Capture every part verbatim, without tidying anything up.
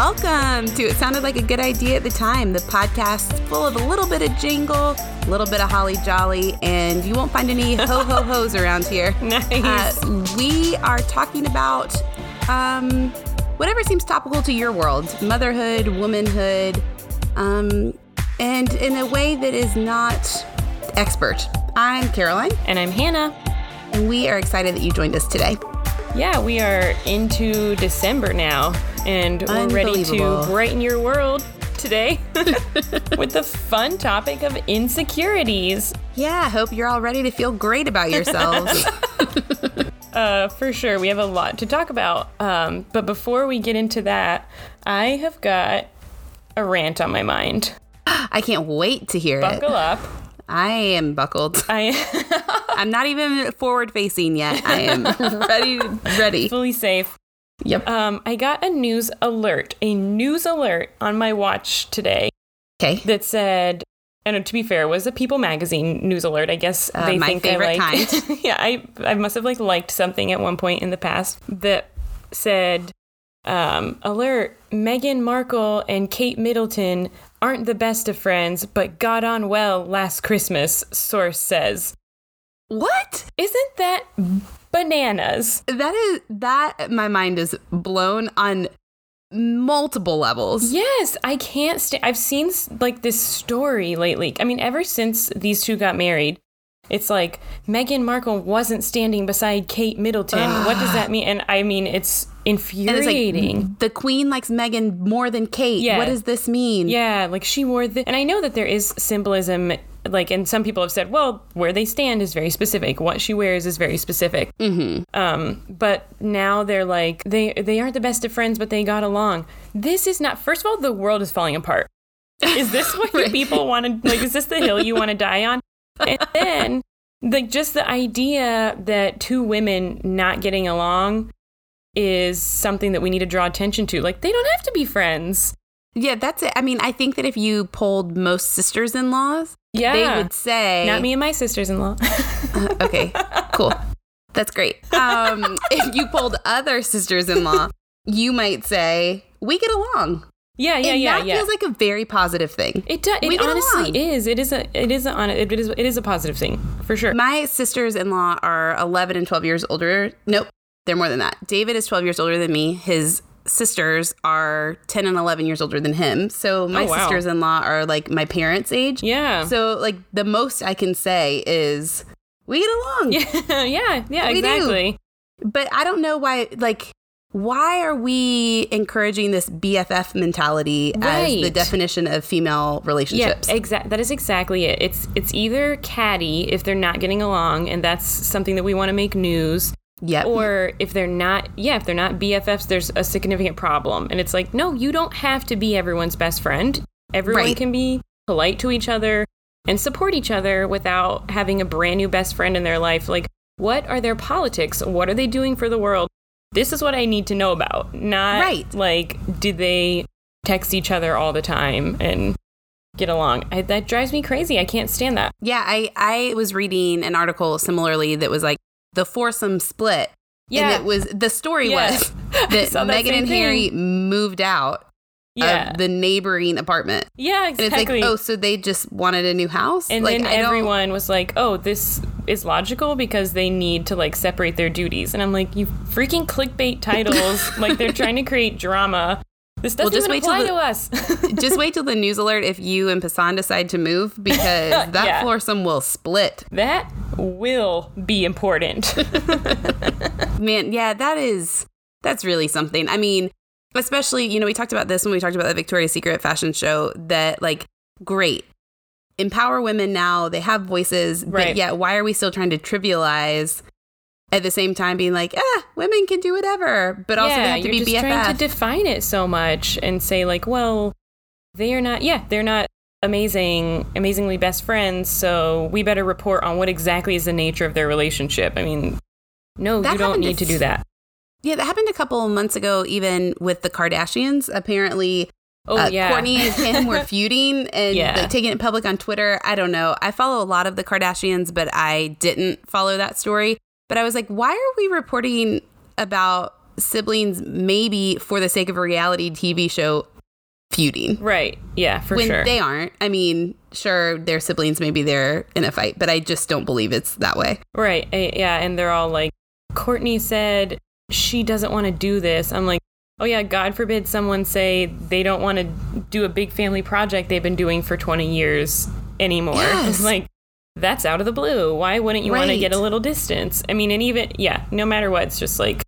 Welcome to It Sounded Like a Good Idea at the Time, the podcast full of a little bit of jingle, a little bit of holly jolly, and you won't find any ho-ho-hos around here. Nice. Uh, we are talking about um, whatever seems topical to your world, motherhood, womanhood, um, and in a way that is not expert. I'm Caroline. And I'm Hannah. And we are excited that you joined us today. Yeah, we are into December now, and we're ready to brighten your world today with the fun topic of insecurities. Yeah, hope you're all ready to feel great about yourselves. uh, for sure, we have a lot to talk about. Um, but before we get into that, I have got a rant on my mind. I can't wait to hear Buckle it. Buckle up. I am buckled. I I'm not even forward facing yet. I am ready, ready. Fully safe. Yep. Um, I got a news alert, a news alert on my watch today. Okay. That said, and to be fair, it was a People magazine news alert. I guess uh, they my think favorite I liked. kind. yeah, I I must have like liked something at one point in the past that said, um, alert: Meghan Markle and Kate Middleton aren't the best of friends, but got on well last Christmas, source says. What? Isn't that bananas? That is, that, my mind is blown on multiple levels. Yes, I can't stand, I've seen like this story lately. I mean, ever since these two got married, it's like Meghan Markle wasn't standing beside Kate Middleton. Ugh. What does that mean? And I mean, it's infuriating. It's like, the queen likes Meghan more than Kate. Yeah. What does this mean? Yeah, like she wore the, and I know that there is symbolism, like, and some people have said, well, where they stand is very specific. What she wears is very specific. Mm-hmm. Um, but now they're like, they they aren't the best of friends, but they got along. This is not, first of all, the world is falling apart. Is this what right. people want to, like, is this the hill you want to die on? And then, like, just the idea that two women not getting along is something that we need to draw attention to. Like, they don't have to be friends. Yeah, that's it. I mean, I think that if you polled most sisters-in-laws, yeah. they would say... Not me and my sisters-in-law. uh, okay, cool. That's great. Um, if you polled other sisters-in-law, you might say, we get along. Yeah, yeah, and yeah, that yeah. feels like a very positive thing. It does. It honestly along. is. It is a. It is a. It is. It is a positive thing for sure. My sisters-in-law are eleven and twelve years older. Nope, they're more than that. David is twelve years older than me. His sisters are ten and eleven years older than him. So my oh, wow. sisters-in-law are like my parents' age. Yeah. So like the most I can say is we get along. Yeah. Yeah. Yeah. We exactly. Do. But I don't know why. Like. Why are we encouraging this B F F mentality right. as the definition of female relationships? Yeah, exactly. That is exactly it. It's it's either catty if they're not getting along, and that's something that we want to make news. Yep. Or if they're not, yeah, if they're not B F Fs, there's a significant problem. And it's like, no, you don't have to be everyone's best friend. Everyone right. can be polite to each other and support each other without having a brand new best friend in their life. Like, what are their politics? What are they doing for the world? This is what I need to know about, not right. like, do they text each other all the time and get along? I, that drives me crazy. I can't stand that. Yeah, I, I was reading an article similarly that was like the foursome split. Yeah. And it was, the story yeah. was that, that Meghan and thing. Harry moved out yeah. of the neighboring apartment. Yeah, exactly. And it's like, oh, so they just wanted a new house? And like, then I everyone don't... was like, oh, this is logical because they need to, like, separate their duties. And I'm like, you freaking clickbait titles. Like, they're trying to create drama. This doesn't well, just even wait apply the, to us. Just wait till the news alert if you and Passan decide to move, because that yeah. foursome will split. That will be important. Man, yeah, that is, that's really something. I mean, especially, you know, we talked about this when we talked about the Victoria's Secret fashion show, that, like, great. Empower women now. They have voices. Right. But yet, why are we still trying to trivialize at the same time being like, ah, women can do whatever, but also yeah, they have to you're be just B F F. Trying to define it so much and say, like, well, they are not, yeah, they're not amazing, amazingly best friends, so we better report on what exactly is the nature of their relationship. I mean, no, that you don't need to, to do that. Yeah, that happened a couple of months ago, even with the Kardashians. Apparently, oh, uh, yeah. Kourtney and Kim were feuding and yeah. like, taking it public on Twitter. I don't know. I follow a lot of the Kardashians, but I didn't follow that story. But I was like, why are we reporting about siblings maybe for the sake of a reality T V show feuding. Right. Yeah, for when sure. They aren't. I mean, sure, their siblings, maybe they're in a fight, but I just don't believe it's that way. Right. I, yeah. And they're all like, Courtney said she doesn't want to do this. I'm like, oh, yeah, God forbid someone say they don't want to do a big family project they've been doing for twenty years anymore. Yes. Like, that's out of the blue. Why wouldn't you right. want to get a little distance? I mean, and even, yeah, no matter what, it's just like,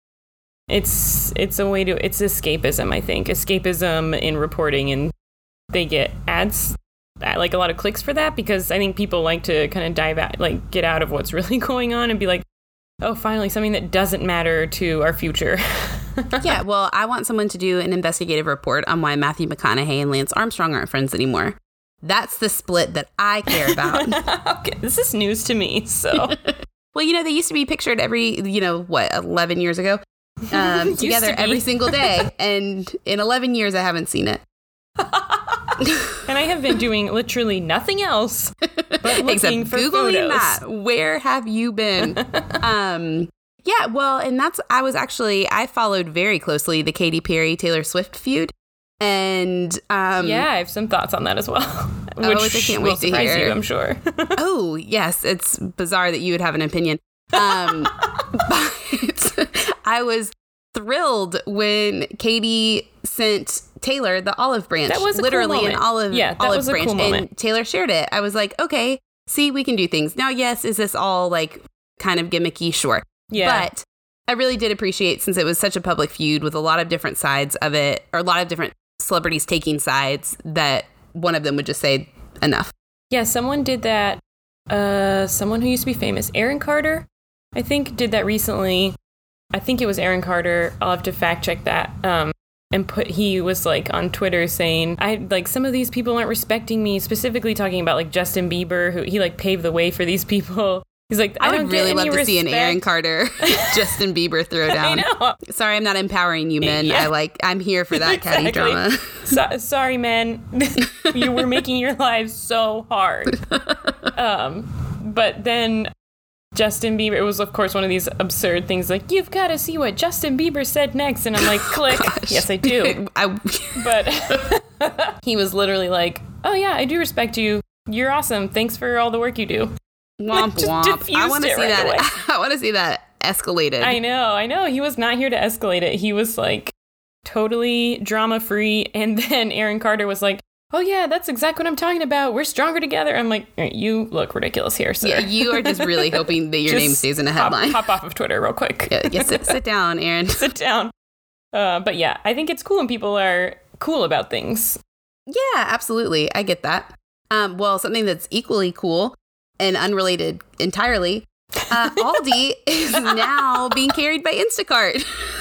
it's it's a way to, it's escapism, I think. Escapism in reporting, and they get ads, like a lot of clicks for that, because I think people like to kind of dive out, like get out of what's really going on and be like, oh, finally, something that doesn't matter to our future. Yeah, well, I want someone to do an investigative report on why Matthew McConaughey and Lance Armstrong aren't friends anymore. That's the split that I care about. Okay, this is news to me, so. Well, you know, they used to be pictured every, you know, what, eleven years ago, um, together to every single day. And in eleven years, I haven't seen it. And I have been doing literally nothing else but looking except for Googling photos. That. Where have you been? um, yeah, well, and that's, I was actually, I followed very closely the Katy Perry Taylor Swift feud. And um, yeah, I have some thoughts on that as well. Which oh, which I can't wait will to surprise hear. You, I'm sure. Oh, yes, it's bizarre that you would have an opinion. Um, but I was thrilled when Katy sent Taylor the olive branch. That was a literally cool an olive yeah, that olive was a branch, cool moment. And Taylor shared it. I was like, okay, see, we can do things now. Yes, is this all like kind of gimmicky? Sure, yeah, but I really did appreciate, since it was such a public feud with a lot of different sides of it, or a lot of different celebrities taking sides, that one of them would just say enough. Yeah, someone did that. Uh, someone who used to be famous, Aaron Carter, I think, did that recently. I think it was Aaron Carter. I'll have to fact check that. Um, and put he was like on Twitter saying, I like some of these people aren't respecting me. Specifically talking about like Justin Bieber, who he like paved the way for these people. He's like, I, I don't would really get love any to respect. see an Aaron Carter, Justin Bieber throwdown. I know. Sorry, I'm not empowering you, men. Yeah. I like, I'm here for that Exactly. catty drama. So, sorry, men. You were making your lives so hard. Um, but then Justin Bieber, it was, of course, one of these absurd things like, you've got to see what Justin Bieber said next. And I'm like, click. Gosh. Yes, I do. I, But he was literally like, oh, yeah, I do respect you. You're awesome. Thanks for all the work you do. Womp Just womp. diffused I want to it see right that. away. I want to see that escalated. I know, I know. He was not here to escalate it. He was like totally drama free. And then Aaron Carter was like, oh, yeah, that's exactly what I'm talking about. We're stronger together. I'm like, you look ridiculous here, sir. Yeah, you are just really hoping that your Just name stays in a hop- headline. Hop, off of Twitter real quick. Yeah, yeah, sit, sit down, Aaron. Sit down. Uh, but yeah, I think it's cool when people are cool about things. Yeah, absolutely. I get that. Um, well, something that's equally cool and unrelated entirely, uh, Aldi is now being carried by Instacart.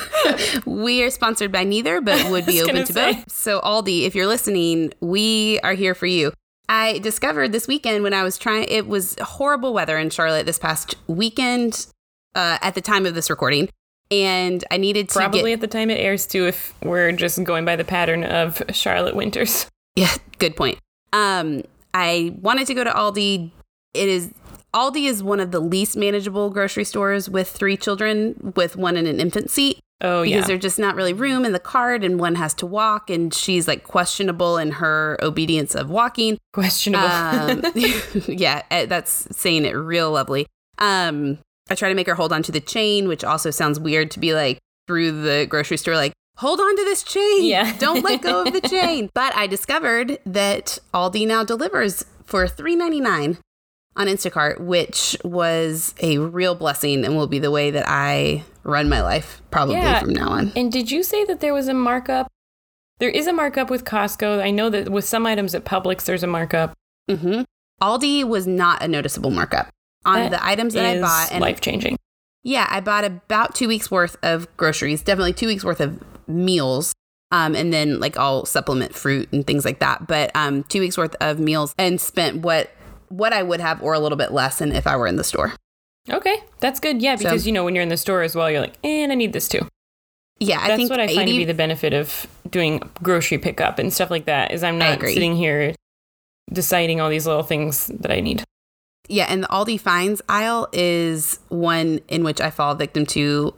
We are sponsored by neither, but would be open to say. both. So Aldi, if you're listening, we are here for you. I discovered this weekend when I was trying, it was horrible weather in Charlotte this past weekend uh, at the time of this recording. And I needed to Probably get, at the time it airs too, if we're just going by the pattern of Charlotte winters. Yeah, good point. Um, I wanted to go to Aldi. It is Aldi is one of the least manageable grocery stores with three children, with one in an infant seat. Oh, because yeah. there's just not really room in the cart, and one has to walk, and she's like questionable in her obedience of walking. Questionable. Um, yeah, that's saying it real lovely. Um, I try to make her hold on to the chain, which also sounds weird to be like through the grocery store, like, hold on to this chain. Yeah. Don't let go of the chain. But I discovered that Aldi now delivers for three ninety-nine on Instacart, which was a real blessing and will be the way that I run my life probably Yeah. from now on. And did you say that there was a markup? There is a markup with Costco. I know that with some items at Publix, there's a markup. Mm-hmm. Aldi was not a noticeable markup on That the items that I bought. And life-changing. yeah, I bought about two weeks worth of groceries, definitely two weeks worth of meals. Um, and then like I'll supplement fruit and things like that. But um, two weeks worth of meals, and spent what what I would have or a little bit less than if I were in the store. Okay, that's good. Yeah, because, So- you know, when you're in the store as well, you're like, and I need this too. Yeah, I That's think what I find eighty to be the benefit of doing grocery pickup and stuff like that, is I'm not agree. sitting here deciding all these little things that I need. Yeah, and the Aldi finds aisle is one in which I fall victim to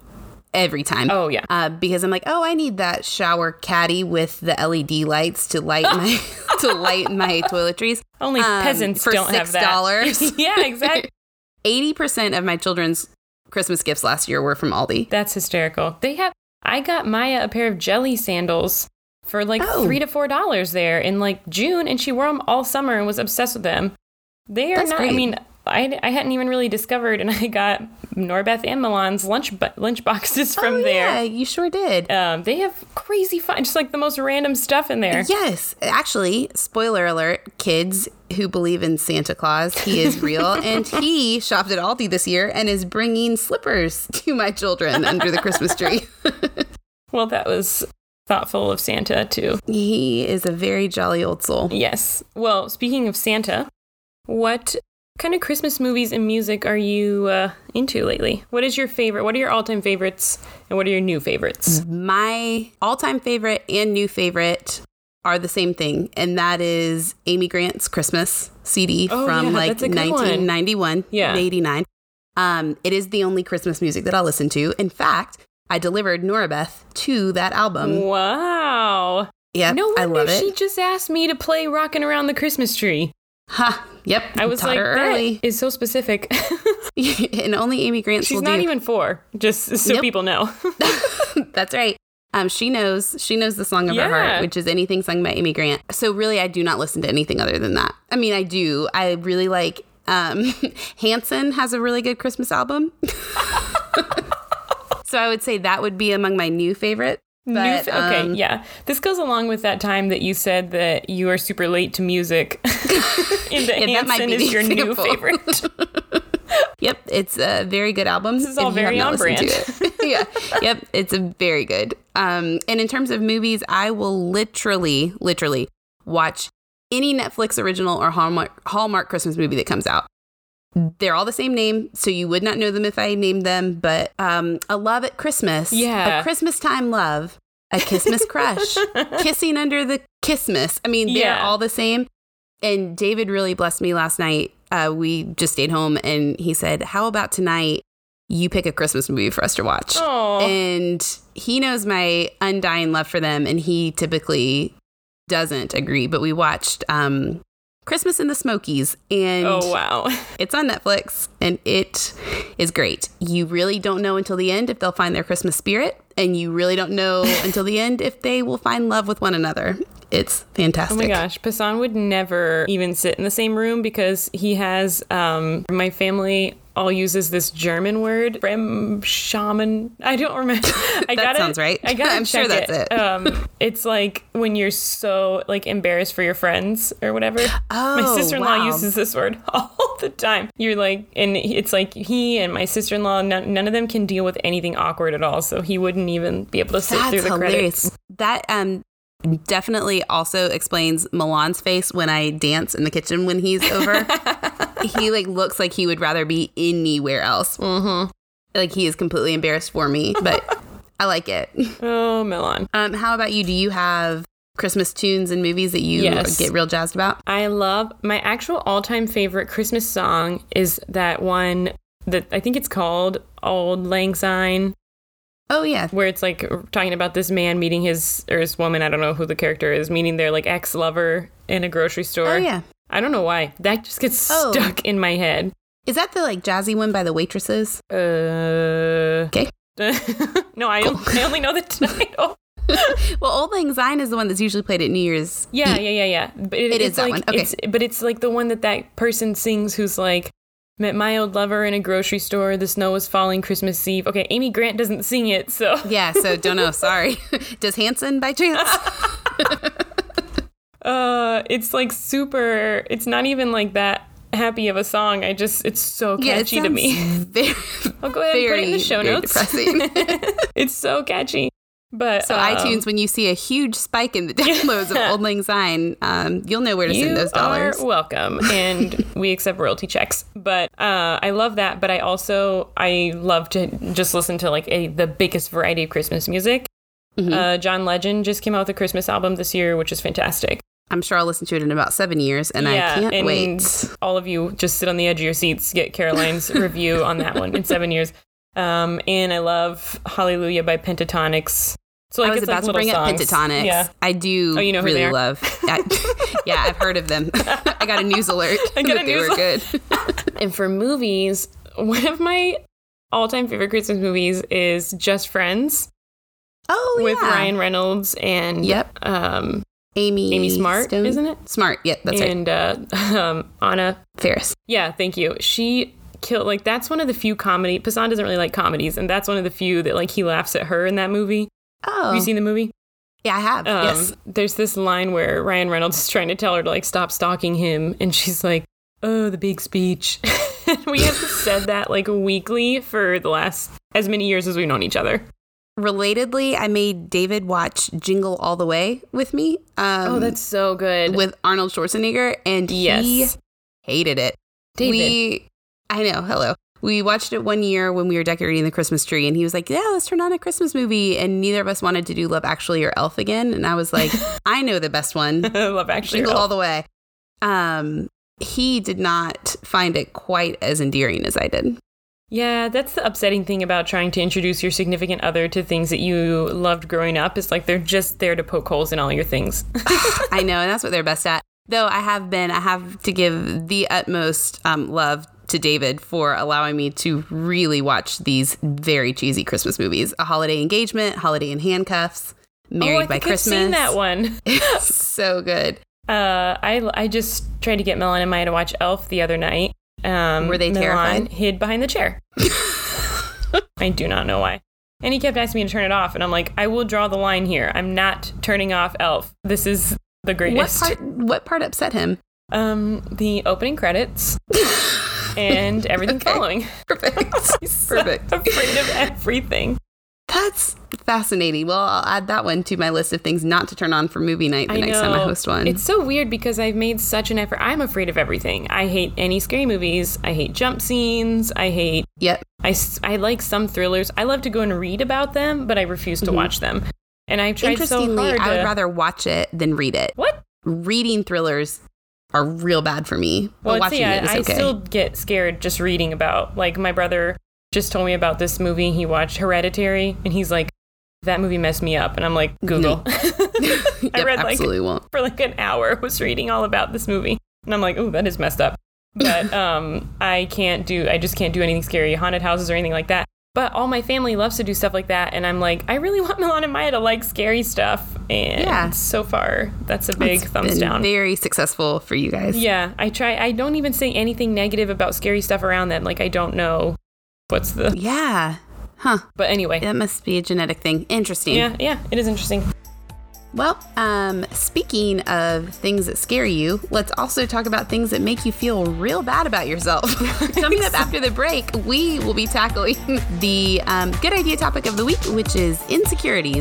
every time. Oh, yeah. Uh, because I'm like, oh, I need that shower caddy with the L E D lights to light my to light my toiletries. Only um, peasants for don't have six that. dollars. Yeah, exactly. eighty percent of my children's Christmas gifts last year were from Aldi. That's hysterical. They have, I got Maya a pair of jelly sandals for like Oh. three to four dollars there in like June, and she wore them all summer and was obsessed with them. They are That's not, great. I mean, I, I hadn't even really discovered, and I got Norbeth and Milan's lunch bu- lunch boxes from oh, there. Yeah, you sure did. Um, they have crazy fun, just like the most random stuff in there. Yes. Actually, spoiler alert, kids who believe in Santa Claus, he is real. And he shopped at Aldi this year and is bringing slippers to my children under the Christmas tree. Well, that was thoughtful of Santa, too. He is a very jolly old soul. Yes. Well, speaking of Santa, what kind of Christmas movies and music are you uh, into lately? What is your favorite? What are your all-time favorites, and what are your new favorites? My all-time favorite and new favorite are the same thing, and that is Amy Grant's Christmas C D Oh, from yeah, like that's a good one. nineteen ninety-one Yeah. to eighty-nine. Um, it is the only Christmas music that I'll listen to. In fact, I delivered Norabeth to that album. Wow. Yeah, No I wonder love it. she just asked me to play Rockin' Around the Christmas Tree. Ha! Yep, I was taught like, her that early, is so specific. and only Amy Grant She's will not do. even four, just so Nope. people know. That's right. Um, she knows. She knows the song of Yeah. her heart, which is anything sung by Amy Grant. So really, I do not listen to anything other than that. I mean, I do. I really like. Um, Hanson has a really good Christmas album. So I would say that would be among my new favorite. New But, fa- okay, um, yeah. This goes along with that time that you said that you are super late to music. And that Yeah, that might Hanson be is the your new example. favorite. Yep, it's a very good album. This is all if you have very not on listened brand. to it. Yeah, yep, it's a very good. Um, and in terms of movies, I will literally, literally watch any Netflix original or Hallmark, Hallmark Christmas movie that comes out. They're all the same name, so you would not know them if I named them. But um, A Love at Christmas, Yeah. A Christmas Time Love, A Christmas Crush, Kissing Under the Kissmas. I mean, they're Yeah. all the same. And David really blessed me last night. Uh, we just stayed home, and he said, how about tonight you pick a Christmas movie for us to watch? Aw. And he knows my undying love for them, and he typically doesn't agree. But we watched um, Christmas in the Smokies, and Oh, wow. it's on Netflix, and it is great. You really don't know until the end if they'll find their Christmas spirit, and you really don't know until the end if they will find love with one another. It's fantastic. Oh my gosh, Passan would never even sit in the same room because he has, um, my family all uses this German word, Frem shaman. I don't remember. I That gotta, sounds right. I gotta I'm check sure that's it. Um, it's like when you're so like embarrassed for your friends or whatever. Oh, my sister-in-law wow. uses this word all the time. You're like, and it's like he and my sister-in-law, none, none of them can deal with anything awkward at all. So he wouldn't even be able to sit That's through the hilarious. credits. That um definitely also explains Milan's face when I dance in the kitchen when he's over. He like looks like he would rather be anywhere else. Mm-hmm. Like he is completely embarrassed for me, but I like it. Oh, Milan. Um, how about you? Do you have Christmas tunes and movies that you Yes. get real jazzed about? I love my actual all-time favorite Christmas song is that one that I think it's called Auld Lang Syne, Oh yeah, where it's like talking about this man meeting his or his woman, I don't know who the character is, meeting their like ex-lover in a grocery store. oh yeah. I don't know why. That just gets Oh. stuck in my head. Is that the like jazzy one by the Waitresses? Uh Okay. No, I, I only know the title. Well, Old Lang Syne is the one that's usually played at New Year's. Yeah, Eve. yeah, yeah, yeah. But it, It is it's that like, one. Okay. It's, but it's like the one that that person sings who's like, met my old lover in a grocery store. The snow was falling Christmas Eve. Okay, Amy Grant doesn't sing it, so. Yeah, so don't know. Sorry. Does Hanson by chance? Uh, it's like super, it's not even like that happy of a song. I just, it's so Yeah, it catchy to me. sounds Very, I'll go ahead and put it in the very, show very notes. depressing. It's so catchy. But So um, iTunes, when you see a huge spike in the downloads of Old Lang Syne, um, you'll know where to you send those dollars. are welcome, and we accept royalty checks. But uh, I love that. But I also I love to just listen to like a the biggest variety of Christmas music. Mm-hmm. Uh, John Legend just came out with a Christmas album this year, which is fantastic. I'm sure I'll listen to it in about seven years, and yeah, I can't and wait. all of you just sit on the edge of your seats, get Caroline's review on that one in seven years. Um, and I love Hallelujah by Pentatonix. So like I was it's about like to bring songs. up Pentatonix. Yeah. I do oh, you know who really they are? love. I, yeah, I've heard of them. I got a news alert I got that a they news were good. And for movies, one of my all-time favorite Christmas movies is Just Friends. Oh, with yeah. Ryan Reynolds and Yep. um, Amy Amy Smart, Stone? isn't it? Smart, yeah, that's right. and uh, um, Anna Faris. Yeah, thank you. She killed, like, that's one of the few comedy, Poussin doesn't really like comedies, and that's one of the few that, like, he laughs at her in that movie. Oh. Have you seen the movie? Yeah, I have, Um, yes. There's this line where Ryan Reynolds is trying to tell her to, like, stop stalking him, and she's like, oh, the big speech. We have said that, like, weekly for the last as many years as we've known each other. Relatedly, I made David watch Jingle All the Way with me. Um, Oh, that's so good. with Arnold Schwarzenegger, and Yes. he hated it. David. We, I know, hello. We watched it one year when we were decorating the Christmas tree, and he was like, yeah, let's turn on a Christmas movie. And neither of us wanted to do Love Actually or Elf again. And I was like, I know the best one. Love Actually. Jingle All the Way. Um, he did not find it quite as endearing as I did. Yeah, that's the upsetting thing about trying to introduce your significant other to things that you loved growing up. Is like they're just there to poke holes in all your things. I know, and that's what they're best at. Though I have been, I have to give the utmost um, love to David for allowing me to really watch these very cheesy Christmas movies. A Holiday Engagement, Holiday in Handcuffs, Married oh, I by think Christmas. I've seen that one. It's so good. Uh, I I just tried to get Milan and Maya to watch Elf the other night. Um, Were they Milan terrified? hid behind the chair. I do not know why. And he kept asking me to turn it off, and I'm like, I will draw the line here. I'm not turning off Elf. This is the What greatest. part, what part upset him? Um, the opening credits and everything Okay. following. Perfect. He's so Perfect. afraid of everything. That's fascinating. Well, I'll add that one to my list of things not to turn on for movie night the I next know. time I host one. It's so weird because I've made such an effort. I'm afraid of everything. I hate any scary movies. I hate jump scenes. I hate. Yep. I, s- I like some thrillers. I love to go and read about them, but I refuse to Mhm. watch them. And I've tried so Interestingly, hard I would to- rather watch it than read it. What? Reading thrillers are real bad for me. Well, but it's, watching yeah, it is I okay. still get scared just reading about. Like, my brother just told me about this movie he watched, Hereditary, and he's like, that movie messed me up. And I'm like, Google. I Yep, read like absolutely won't. for like an hour was reading all about this movie, and I'm like, oh, that is messed up. But um I can't do I just can't do anything scary, haunted houses or anything like that. But all my family loves to do stuff like that, and I'm like, I really want Milan and Maya to like scary stuff, and Yeah. so far that's a big It's thumbs been down. Very successful for you guys. Yeah, I try. I don't even say anything negative about scary stuff around them. Like, I don't know what's the. Yeah. Huh. But anyway, That must be a genetic thing. Interesting. yeah, yeah, it is interesting. Well, um, speaking of things that scare you, let's also talk about things that make you feel real bad about yourself. Coming up after the break, we will be tackling the um, good idea topic of the week, which is insecurities.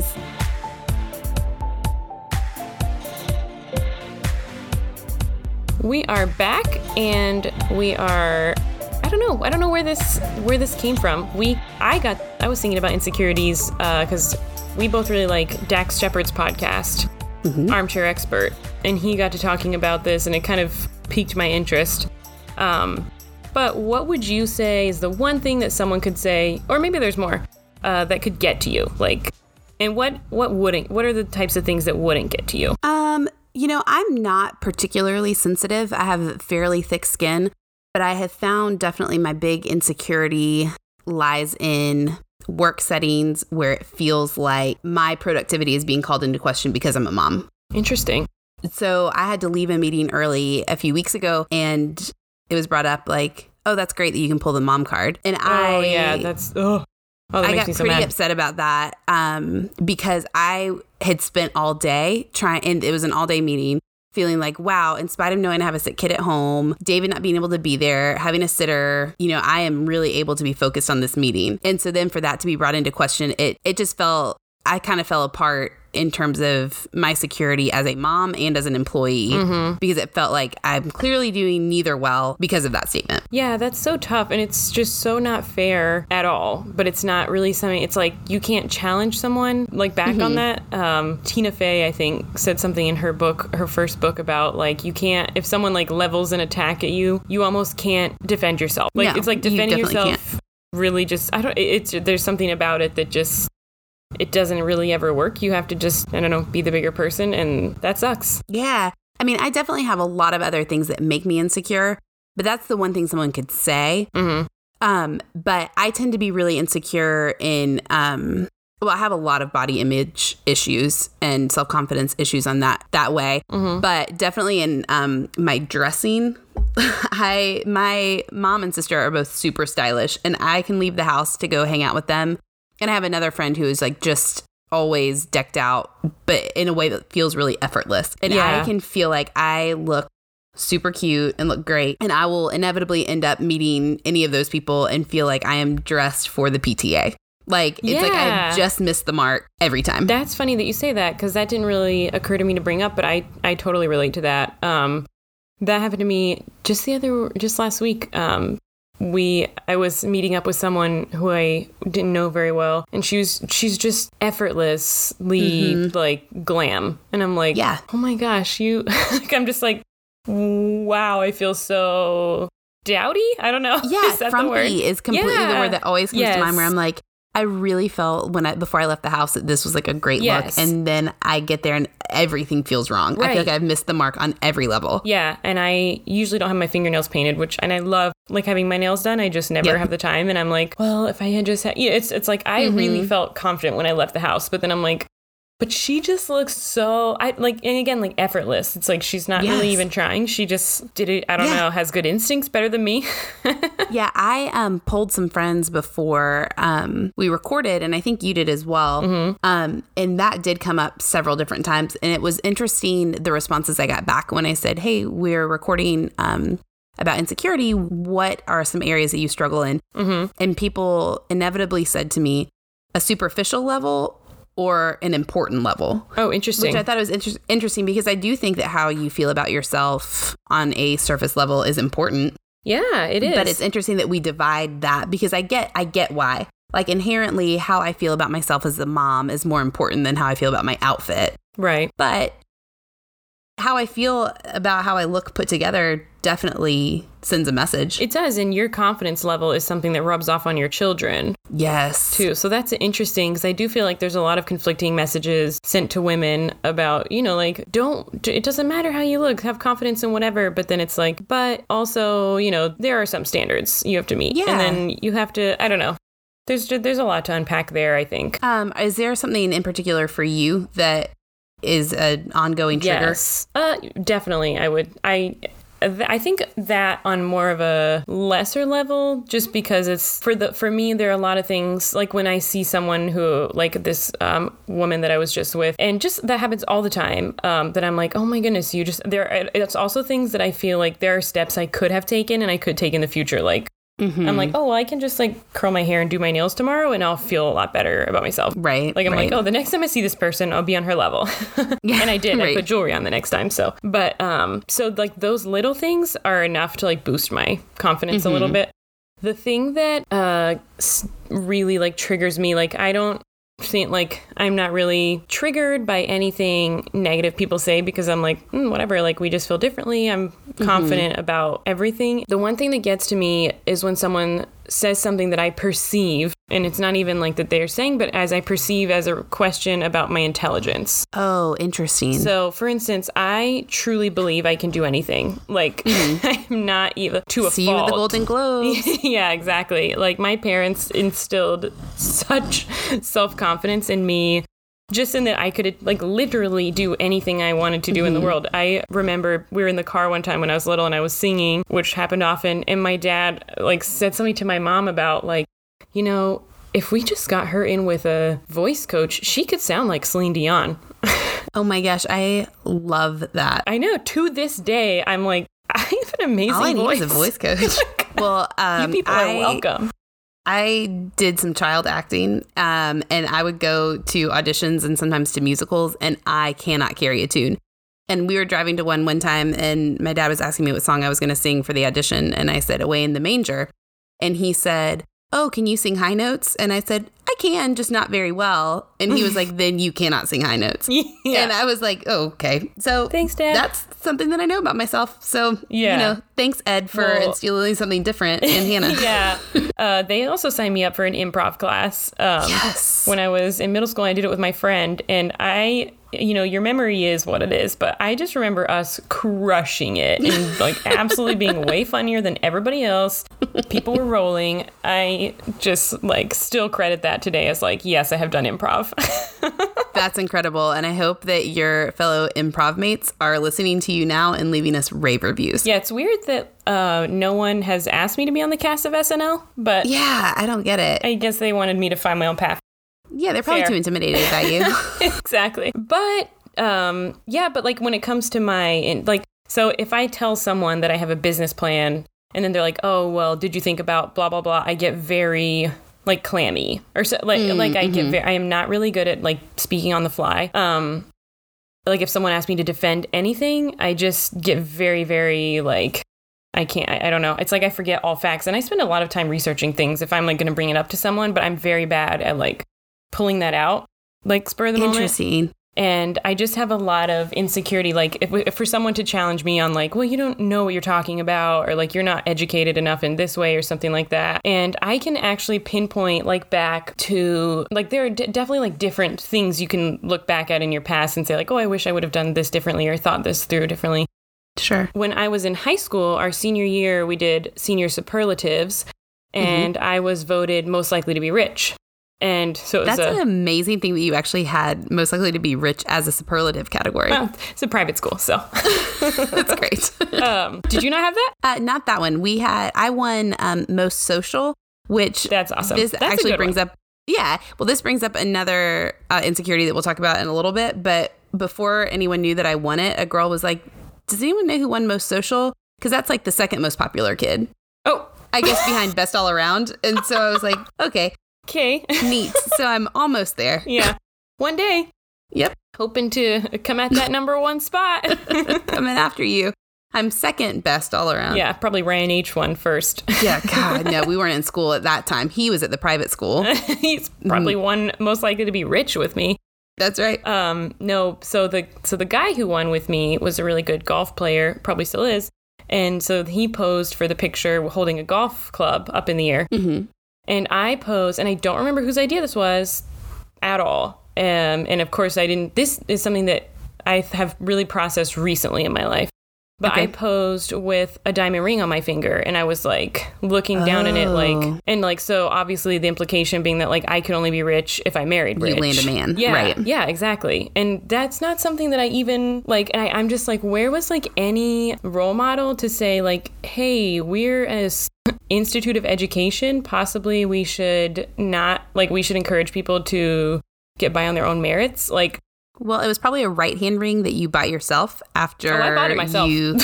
We are back, and we are. I don't know. I don't know where this where this came from. We I got. I was thinking about insecurities because we both really like Dax Shepard's podcast, Armchair Expert, and he got to talking about this, and it kind of piqued my interest. Um, but what would you say is the one thing that someone could say, or maybe there's more, uh, that could get to you? Like, and what what wouldn't? What are the types of things that wouldn't get to you? Um, you know, I'm not particularly sensitive. I have fairly thick skin, but I have found definitely my big insecurity lies in work settings where it feels like my productivity is being called into question because I'm a mom. Interesting. So I had to leave a meeting early a few weeks ago, and it was brought up like, oh, that's great that you can pull the mom card. And I, Oh yeah, that's oh, oh that I makes got me so pretty mad. upset about that um, because I had spent all day trying, and it was an all day meeting, feeling like, wow, in spite of knowing I have a sick kid at home, David not being able to be there, having a sitter, you know, I am really able to be focused on this meeting. And so then for that to be brought into question, it it just felt, I kind of fell apart in terms of my security as a mom and as an employee Mm-hmm. because it felt like I'm clearly doing neither well because of that statement. Yeah, that's so tough, and it's just so not fair at all. But it's not really something. It's like you can't challenge someone. Like back Mm-hmm. on that, um, Tina Fey, I think, said something in her book, her first book, about like you can't. If someone like levels an attack at you, you almost can't defend yourself. Like No, it's like you defending definitely yourself really just, I don't, it's, there's something about it that just, it doesn't really ever work. You have to just, I don't know, be the bigger person, and that sucks. Yeah. I mean, I definitely have a lot of other things that make me insecure, but that's the one thing someone could say. Mm-hmm. Um, but I tend to be really insecure in, um, well, I have a lot of body image issues and self-confidence issues on that, that way. Mm-hmm. But definitely in um, my dressing, I, my mom and sister are both super stylish, and I can leave the house to go hang out with them. And I have another friend who is like just always decked out, but in a way that feels really effortless. And Yeah. I can feel like I look super cute and look great. And I will inevitably end up meeting any of those people and feel like I am dressed for the P T A. Like, it's Yeah. like I just missed the mark every time. That's funny that you say that, because that didn't really occur to me to bring up, but I, I totally relate to that. Um, that happened to me just the other, just last week. Um, we, I was meeting up with someone who I didn't know very well, and she was, she's just effortlessly Mm-hmm. like glam. And I'm like, Yeah. oh my gosh, you, like, I'm just like, wow, I feel so dowdy. I don't know. Yeah, Is that the word? frumpy is completely the Yeah. word that always comes Yes. to mind, where I'm like, I really felt when I before I left the house that this was like a great Yes. look, and then I get there and everything feels wrong. I Right. feel like I've missed the mark on every level. Yeah, and I usually don't have my fingernails painted, which, and I love like having my nails done. I just never Yep. have the time, and I'm like, well, if I had just had, yeah, it's it's like I Mm-hmm. really felt confident when I left the house, but then I'm like, but she just looks so, I like, and again, like effortless. It's like she's not really Yes. even trying. She just did it. I don't Yeah. know, has good instincts, better than me. Yeah, I um polled some friends before um we recorded, and I think you did as well. Mm-hmm. Um, and that did come up several different times, and it was interesting the responses I got back when I said, "Hey, we're recording um about insecurity. What are some areas that you struggle in?" Mm-hmm. And people inevitably said to me, a superficial level or an important level. Oh, interesting. Which I thought was inter- interesting because I do think that how you feel about yourself on a surface level is important. Yeah, it is. But it's interesting that we divide that, because I get I get why. Like, inherently, how I feel about myself as a mom is more important than how I feel about my outfit. right. But how I feel about how I look put together definitely sends a message. It does, and your confidence level is something that rubs off on your children. Yes. Too. So that's interesting, because I do feel like there's a lot of conflicting messages sent to women about, you know, like, don't, it doesn't matter how you look, have confidence in whatever. But then it's like, but also, you know, there are some standards you have to meet. Yeah. And then you have to, I don't know. There's there's a lot to unpack there, I think. Um, is there something in particular for you that is an ongoing trigger? Yes. Uh, definitely. I would, I, I think that on more of a lesser level, just because it's for the for me, there are a lot of things like when I see someone who, like this um, woman that I was just with, and just that happens all the time. Um, that I'm like, oh my goodness, you just there. It's also things that I feel like there are steps I could have taken and I could take in the future. Like Mm-hmm. I'm like, oh, well, I can just like curl my hair and do my nails tomorrow, and I'll feel a lot better about myself. Right. Like I'm right. like, oh, the next time I see this person, I'll be on her level. Yeah, and I did. right. I put jewelry on the next time. So, but um, so like those little things are enough to like boost my confidence Mm-hmm. a little bit. The thing that uh s- really like triggers me, like I don't think like I'm not really triggered by anything negative people say, because I'm like, mm, whatever, like we just feel differently. I'm confident Mm-hmm. about everything. The one thing that gets to me is when someone says something that I perceive, and it's not even like that they're saying, but as I perceive as a question about my intelligence. Oh, interesting. So, for instance, I truly believe I can do anything. Like, I'm not even to a See you fault. at the Golden Globes. Yeah, exactly. Like, my parents instilled such self-confidence in me, just in that I could, like, literally do anything I wanted to do in the world. I remember we were in the car one time when I was little and I was singing, which happened often, and my dad, like, said something to my mom about, like, you know, if we just got her in with a voice coach, she could sound like Celine Dion. Oh my gosh, I love that. I know. To this day, I'm like, I have an amazing All I need voice. is a voice coach. Well, um, You people I, are welcome. I did some child acting, um, and I would go to auditions and sometimes to musicals, and I cannot carry a tune. And we were driving to one one time, and my dad was asking me what song I was going to sing for the audition, and I said, "Away in the Manger." And he said, oh, can you sing high notes? And I said, I can, just not very well. And he was like, then you cannot sing high notes. Yeah. And I was like, oh, okay. So thanks, Dad. That's something that I know about myself. So, yeah. you know, thanks, Ed, for well, instilling something different in Hannah. Yeah. Uh, they also signed me up for an improv class. Um, yes. When I was in middle school, I did it with my friend. And I, you know, your memory is what it is. But I just remember us crushing it and like absolutely being way funnier than everybody else. People were rolling. I just like still credit that today as like, yes, I have done improv. That's incredible. And I hope that your fellow improv mates are listening to you now and leaving us rave reviews. Yeah, it's weird that uh, no one has asked me to be on the cast of S N L, but yeah, I don't get it. I guess they wanted me to find my own path. Yeah, they're probably Fair. too intimidated by you. Exactly. But um, yeah, but like when it comes to my, like, so if I tell someone that I have a business plan and then they're like, oh, well, did you think about blah, blah, blah, I get very like clammy or so, like, mm, like I mm-hmm. get very, I am not really good at like speaking on the fly. Um, like if someone asks me to defend anything, I just get very, very like, I can't, I, I don't know. It's like I forget all facts and I spend a lot of time researching things if I'm like going to bring it up to someone, but I'm very bad at like pulling that out, like spur of the moment. Interesting. And I just have a lot of insecurity. Like if, if for someone to challenge me on like, well, you don't know what you're talking about, or like you're not educated enough in this way or something like that. And I can actually pinpoint like back to like there are d- definitely like different things you can look back at in your past and say like, oh, I wish I would have done this differently or thought this through differently. Sure. When I was in high school, our senior year, we did senior superlatives and mm-hmm. I was voted most likely to be rich. And so it was that's a, an amazing thing that you actually had most likely to be rich as a superlative category. Well, it's a private school, so that's great. um, did you not have that? Uh, not that one. We had. I won um, most social, which that's awesome. This that's actually brings one. up. Yeah. Well, this brings up another uh, insecurity that we'll talk about in a little bit. But before anyone knew that I won it, a girl was like, "Does anyone know who won most social?" Because that's like the second most popular kid. Oh, I guess behind best all around. And so I was like, okay. Okay. Neat. So I'm almost there. Yeah. One day. Yep. Hoping to come at that number one spot. Coming after you. I'm second best all around. Yeah. Probably Ryan H won first. Yeah. God, no. We weren't in school at that time. He was at the private school. He's probably mm. one most likely to be rich with me. That's right. Um. No. So the so the guy who won with me was a really good golf player. Probably still is. And so he posed for the picture holding a golf club up in the air. Mm-hmm. And I posed, and I don't remember whose idea this was at all. Um, and of course, I didn't. This is something that I have really processed recently in my life. But okay. I posed with a diamond ring on my finger, and I was like looking down oh. in it, like, and like, so obviously the implication being that like I could only be rich if I married rich. You land a man. Yeah, right. Yeah, exactly. And that's not something that I even like, and I, I'm just like, where was like any role model to say like, hey, we're as Institute of Education, possibly we should not, like, we should encourage people to get by on their own merits. Like, well, it was probably a right hand ring that you bought yourself after oh, I bought it myself. You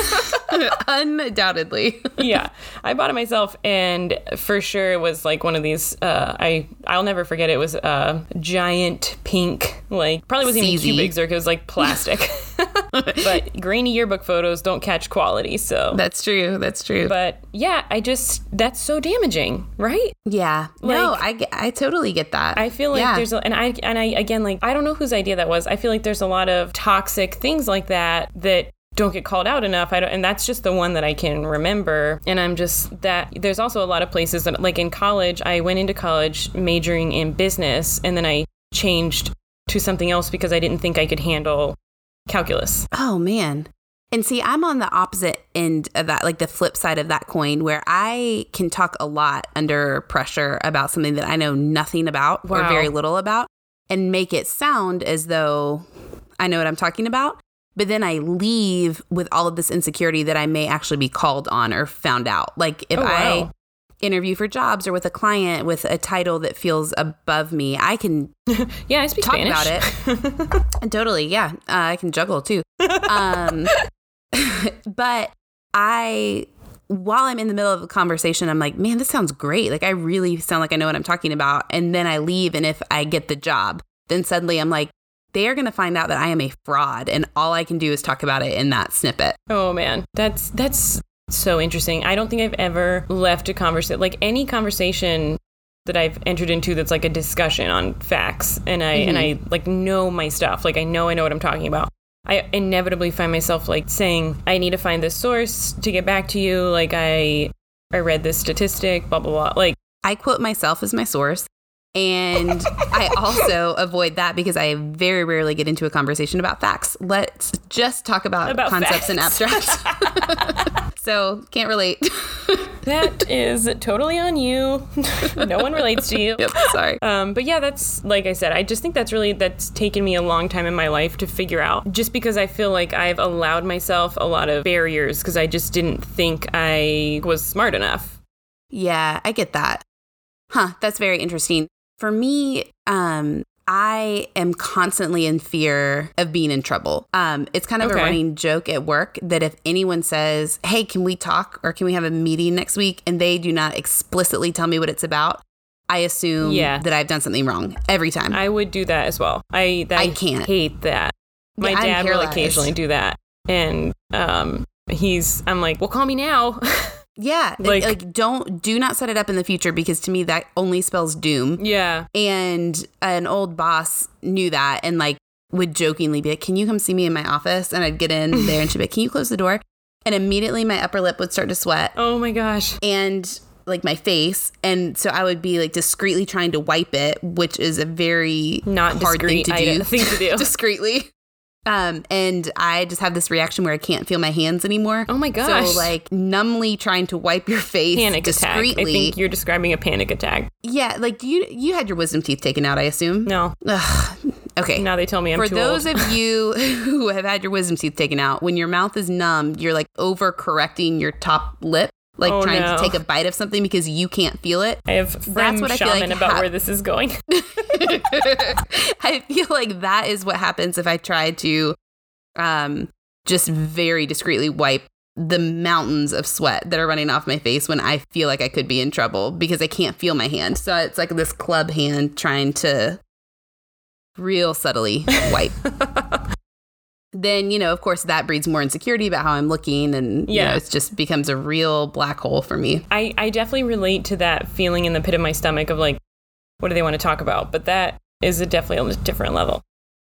undoubtedly. Yeah, I bought it myself, and for sure it was like one of these. Uh, I I'll never forget. It was a uh, giant pink, like probably wasn't even cubic, or it was like plastic. But grainy yearbook photos don't catch quality, so that's true. That's true. But yeah, I just that's so damaging, right? Yeah. Like, no, I, I totally get that. I feel like yeah. there's a, and I and I again like I don't know whose idea that was. I feel like there's a lot of toxic things like that that don't get called out enough. I don't, and that's just the one that I can remember. And I'm just that there's also a lot of places that like in college, I went into college majoring in business, and then I changed to something else because I didn't think I could handle calculus. Oh man. And see, I'm on the opposite end of that, like the flip side of that coin, where I can talk a lot under pressure about something that I know nothing about wow. or very little about, and make it sound as though I know what I'm talking about. But then I leave with all of this insecurity that I may actually be called on or found out. Like if oh, wow. I interview for jobs or with a client with a title that feels above me, I can yeah, I speak talk Spanish. about it. Totally, yeah. Uh, I can juggle too. Um, but I, while I'm in the middle of a conversation, I'm like, man, this sounds great. Like I really sound like I know what I'm talking about. And then I leave, and if I get the job, then suddenly I'm like, they are going to find out that I am a fraud, and all I can do is talk about it in that snippet. Oh man, that's that's so interesting. I don't think I've ever left a conversation, like any conversation that I've entered into that's like a discussion on facts, and I mm-hmm. and I like know my stuff. Like I know I know what I'm talking about. I inevitably find myself like saying, I need to find this source to get back to you. Like I I read this statistic, blah, blah, blah. Like I quote myself as my source. And I also avoid that because I very rarely get into a conversation about facts. Let's just talk about, about concepts facts. and abstracts. So can't relate. That is totally on you. No one relates to you. Yep, sorry. Um, but yeah, that's, like I said, I just think that's really, that's taken me a long time in my life to figure out, just because I feel like I've allowed myself a lot of barriers because I just didn't think I was smart enough. Yeah, I get that. Huh, that's very interesting. For me, um, I am constantly in fear of being in trouble. Um, it's kind of okay. a running joke at work that if anyone says, hey, can we talk or can we have a meeting next week? And they do not explicitly tell me what it's about, I assume yeah. that I've done something wrong every time. I would do that as well. I, that, I can't. hate that. My yeah, dad will occasionally do that. And um, he's, I'm like, well, call me now. Yeah, like, like don't, do not set it up in the future because to me that only spells doom. Yeah. And an old boss knew that and like would jokingly be like, can you come see me in my office? And I'd get in there and she'd be like, can you close the door? And immediately my upper lip would start to sweat. Oh my gosh. And like my face. And so I would be like discreetly trying to wipe it, which is a very not hard thing to do. thing to do. Discreetly. Um, and I just have this reaction where I can't feel my hands anymore. Oh my gosh. So like numbly trying to wipe your face panic discreetly. Attack. I think you're describing a panic attack. Yeah. Like you, you had your wisdom teeth taken out, I assume? No. Ugh. Okay. Now they tell me I'm For too those old. of you who have had your wisdom teeth taken out, when your mouth is numb, you're like overcorrecting your top lip. Like oh, trying no. to take a bite of something because you can't feel it. I have friends what I shaman feel like about ha- where this is going. I feel like that is what happens if I try to um, just very discreetly wipe the mountains of sweat that are running off my face when I feel like I could be in trouble because I can't feel my hand. So it's like this club hand trying to real subtly wipe. Then, you know, of course, that breeds more insecurity about how I'm looking. And, yeah. you know, it just becomes a real black hole for me. I, I definitely relate to that feeling in the pit of my stomach of like, what do they want to talk about? But that is a definitely on a different level.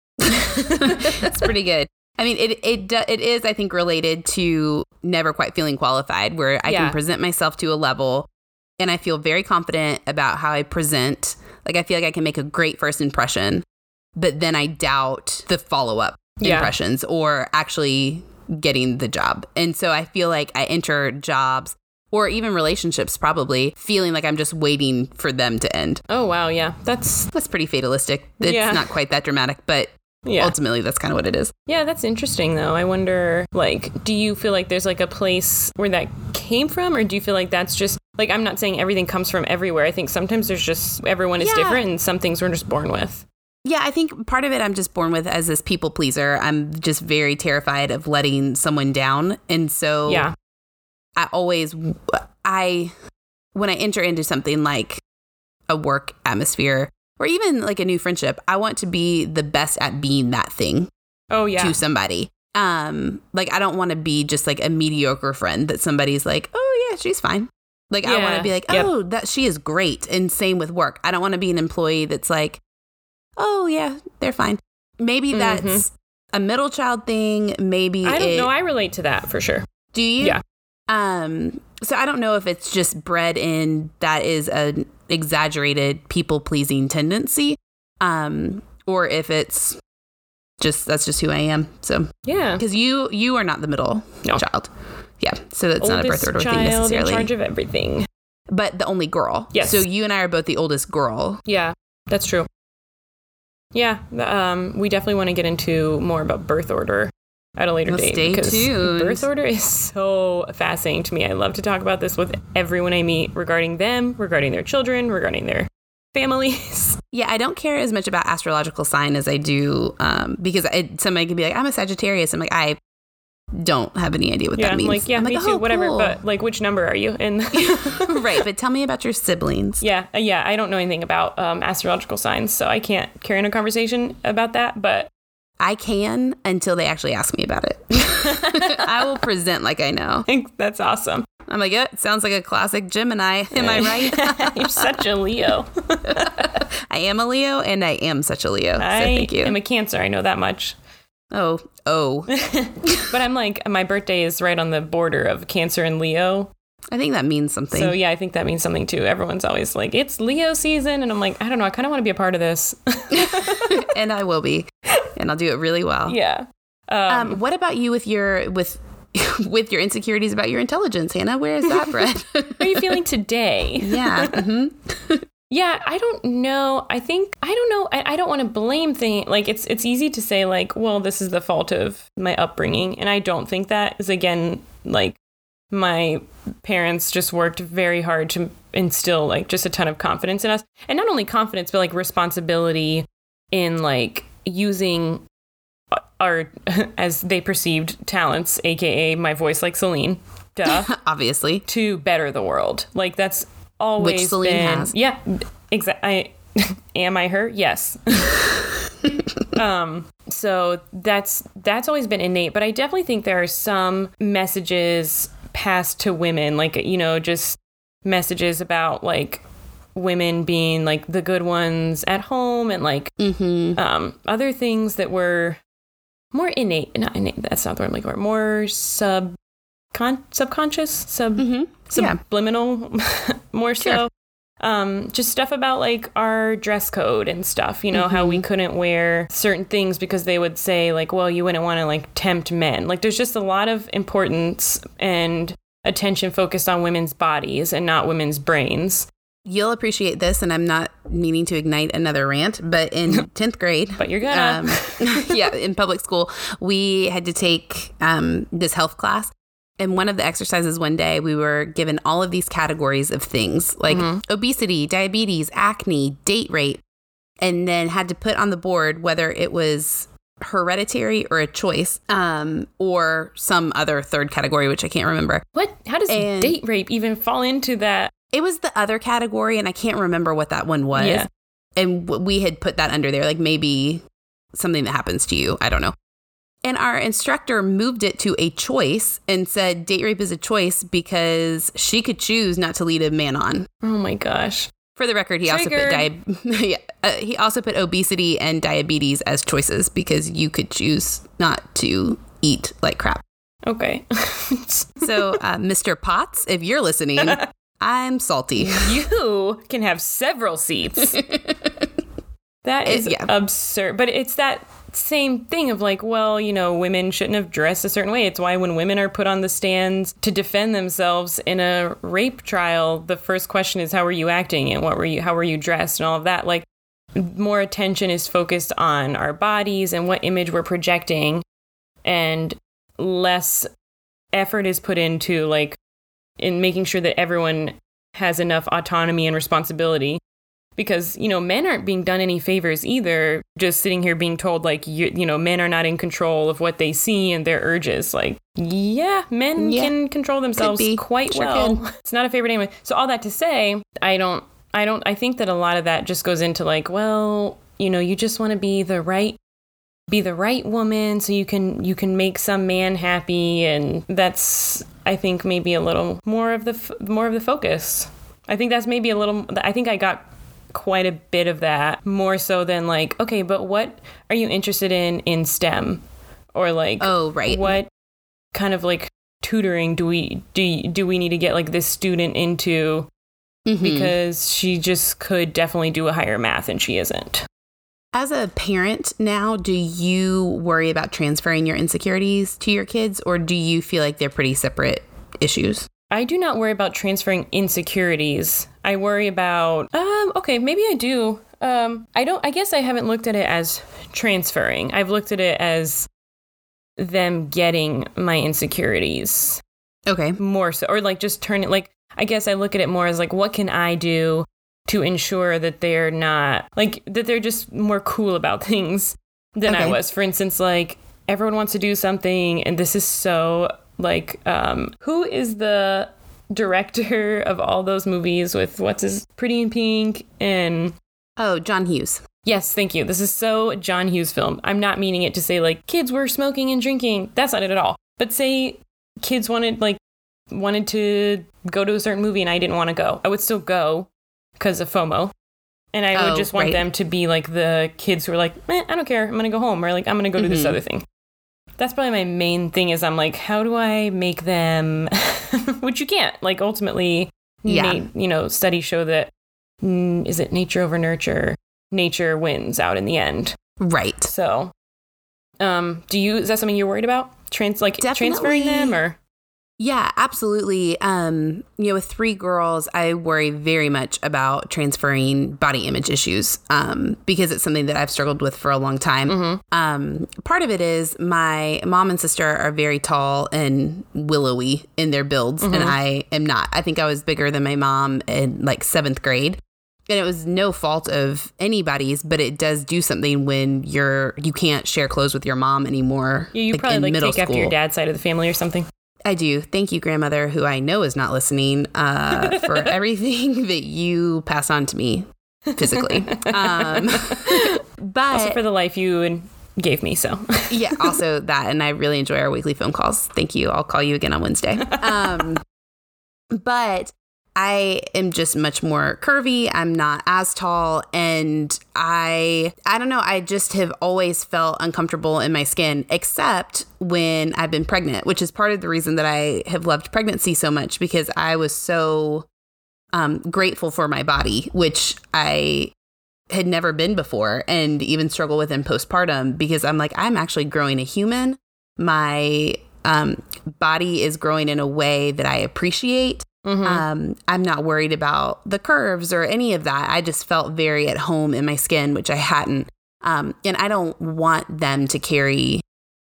That's pretty good. I mean, it it it is, I think, related to never quite feeling qualified, where I yeah. can present myself to a level and I feel very confident about how I present. Like, I feel like I can make a great first impression, but then I doubt the follow-up yeah. impressions or actually getting the job. And so I feel like I enter jobs or even relationships probably feeling like I'm just waiting for them to end. Oh, wow. Yeah. That's that's pretty fatalistic. It's yeah. not quite that dramatic, but yeah. ultimately that's kind of what it is. Yeah, that's interesting though. I wonder, like, do you feel like there's like a place where that came from, or do you feel like that's just like, I'm not saying everything comes from everywhere. I think sometimes there's just, everyone is yeah. different and some things we're just born with. Yeah, I think part of it I'm just born with as this people pleaser. I'm just very terrified of letting someone down. And so yeah. I always, I, when I enter into something like a work atmosphere or even like a new friendship, I want to be the best at being that thing. Oh, yeah. To somebody. Um, like, I don't want to be just like a mediocre friend that somebody's like, oh, yeah, she's fine. Like, yeah. I want to be like, oh, yep. that she is great. And same with work. I don't want to be an employee that's like, oh, yeah, they're fine. Maybe that's mm-hmm. a middle child thing. Maybe I don't it, know. I relate to that for sure. Do you? Yeah. Um, so I don't know if it's just bred in that is an exaggerated people-pleasing tendency, um, or if it's just, that's just who I am. So yeah. Because you, you are not the middle no. child. Yeah. So that's oldest not a birth order thing necessarily. In charge of everything. But the only girl. Yes. So you and I are both the oldest girl. Yeah, that's true. Yeah, um, we definitely want to get into more about birth order at a later well, date. Stay because tuned. Birth order is so fascinating to me. I love to talk about this with everyone I meet regarding them, regarding their children, regarding their families. Yeah, I don't care as much about astrological sign as I do um, because it, somebody could be like, I'm a Sagittarius. I'm like, I don't have any idea what yeah, that means. I'm like, yeah, I'm me like, too, oh, whatever. cool. But like, which number are you? And right, but tell me about your siblings. Yeah, yeah, I don't know anything about um, astrological signs, so I can't carry on a conversation about that. But I can until they actually ask me about it. I will present like I know. That's awesome. I'm like, yeah, it sounds like a classic Gemini. Am I right? You're such a Leo. I am a Leo, and I am such a Leo. So I thank you. am a Cancer. I know that much. Oh, oh. But I'm like, my birthday is right on the border of Cancer and Leo. I think that means something. So yeah, I think that means something too. Everyone's always like, it's Leo season. And I'm like, I don't know. I kind of want to be a part of this. And I will be. And I'll do it really well. Yeah. Um, um, what about you with your with with your insecurities about your intelligence, Hannah? Where is that, Brett? How are you feeling today? Yeah. Mm-hmm. Yeah, I don't know. I think, I don't know. I, I don't want to blame things. Like, it's it's easy to say, like, well, this is the fault of my upbringing. And I don't think that is, again, like, my parents just worked very hard to instill, like, just a ton of confidence in us. And not only confidence, but, like, responsibility in, like, using our, as they perceived, talents, a k a my voice like Celine, duh. Obviously. To better the world. Like, that's always Which Celine been, has. Yeah, exactly. Am I her? Yes. um. So that's that's always been innate, but I definitely think there are some messages passed to women, like, you know, just messages about, like, women being, like, the good ones at home, and, like, mm-hmm. um, other things that were more innate. Not innate. That's not the word I'm looking for. More sub. Con- subconscious, sub mm-hmm. subliminal, yeah. More so. Sure. Um, just stuff about, like, our dress code and stuff, you know, mm-hmm. how we couldn't wear certain things because they would say, like, well, you wouldn't want to, like, tempt men. Like, there's just a lot of importance and attention focused on women's bodies and not women's brains. You'll appreciate this, and I'm not meaning to ignite another rant, but in tenth grade, but you're gonna, um, yeah, in public school, we had to take um, this health class. And one of the exercises one day, we were given all of these categories of things like mm-hmm. obesity, diabetes, acne, date rape, and then had to put on the board whether it was hereditary or a choice, um, or some other third category, which I can't remember. What? How does and date rape even fall into that? It was the other category, and I can't remember what that one was. Yeah. And w- we had put that under there, like maybe something that happens to you. I don't know. And our instructor moved it to a choice and said date rape is a choice because she could choose not to lead a man on. Oh my gosh. For the record, he Triggered. also put di- yeah, uh, he also put obesity and diabetes as choices because you could choose not to eat like crap. Okay. So, uh, Mister Potts, if you're listening, I'm salty. You can have several seats. That is it, yeah. absurd. But it's that same thing of, like, well, you know, women shouldn't have dressed a certain way. It's why when women are put on the stands to defend themselves in a rape trial, the first question is, how were you acting and what were you, how were you dressed and all of that? Like, more attention is focused on our bodies and what image we're projecting, and less effort is put into, like, in making sure that everyone has enough autonomy and responsibility. Because, you know, men aren't being done any favors either, just sitting here being told, like, you, you know, men are not in control of what they see and their urges. Like, yeah, men yeah. can control themselves quite sure well. Can. It's not a favor to anyone. So all that to say, I don't, I don't, I think that a lot of that just goes into, like, well, you know, you just want to be the right, be the right woman so you can, you can make some man happy. And that's, I think, maybe a little more of the, more of the focus. I think that's maybe a little, I think I got quite a bit of that, more so than, like, okay, but what are you interested in in STEM, or, like, oh right, what kind of, like, tutoring do we do do we need to get, like, this student into, mm-hmm. because she just could definitely do a higher math and she isn't. As a parent now, do you worry about transferring your insecurities to your kids, or do you feel like they're pretty separate issues? I do not worry about transferring insecurities. I worry about, um, okay, maybe I do. Um, I don't, I guess I haven't looked at it as transferring. I've looked at it as them getting my insecurities. Okay. More so, or, like, just turn it, like, I guess I look at it more as, like, what can I do to ensure that they're not, like, that they're just more cool about things than okay. I was. For instance, like, everyone wants to do something, and this is so, like, um, who is the director of all those movies with what's his Pretty in Pink and oh John Hughes. Yes, thank you. This is so John Hughes film. I'm not meaning it to say like kids were smoking and drinking. That's not it at all. But say kids wanted like wanted to go to a certain movie and I didn't want to go. I would still go because of FOMO. And I would oh, just want right. them to be like the kids who are like, eh, I don't care. I'm going to go home. Or like, I'm going to go mm-hmm. do this other thing. That's probably my main thing is I'm like, how do I make them, which you can't. Like ultimately, yeah. na- you know, studies show that, mm, is it nature over nurture? Nature wins out in the end. Right. So, um, do you, is that something you're worried about? Trans, like Definitely. transferring them or? Yeah, absolutely. Um, you know, with three girls, I worry very much about transferring body image issues um, because it's something that I've struggled with for a long time. Mm-hmm. Um, part of it is my mom and sister are very tall and willowy in their builds, mm-hmm. and I am not. I think I was bigger than my mom in like seventh grade. And it was no fault of anybody's, but it does do something when you're you can't share clothes with your mom anymore. Yeah, you like probably like take school. after your dad's side of the family or something. I do. Thank you, grandmother, who I know is not listening, uh, for everything that you pass on to me physically. Um, but also for the life you gave me. So yeah, also that. And I really enjoy our weekly phone calls. Thank you. I'll call you again on Wednesday. Um, but I am just much more curvy. I'm not as tall. And I, I don't know. I just have always felt uncomfortable in my skin, except when I've been pregnant, which is part of the reason that I have loved pregnancy so much, because I was so um, grateful for my body, which I had never been before and even struggle with in postpartum, because I'm like, I'm actually growing a human. My um, body is growing in a way that I appreciate. Mm-hmm. Um, I'm not worried about the curves or any of that. I just felt very at home in my skin, which I hadn't. Um, and I don't want them to carry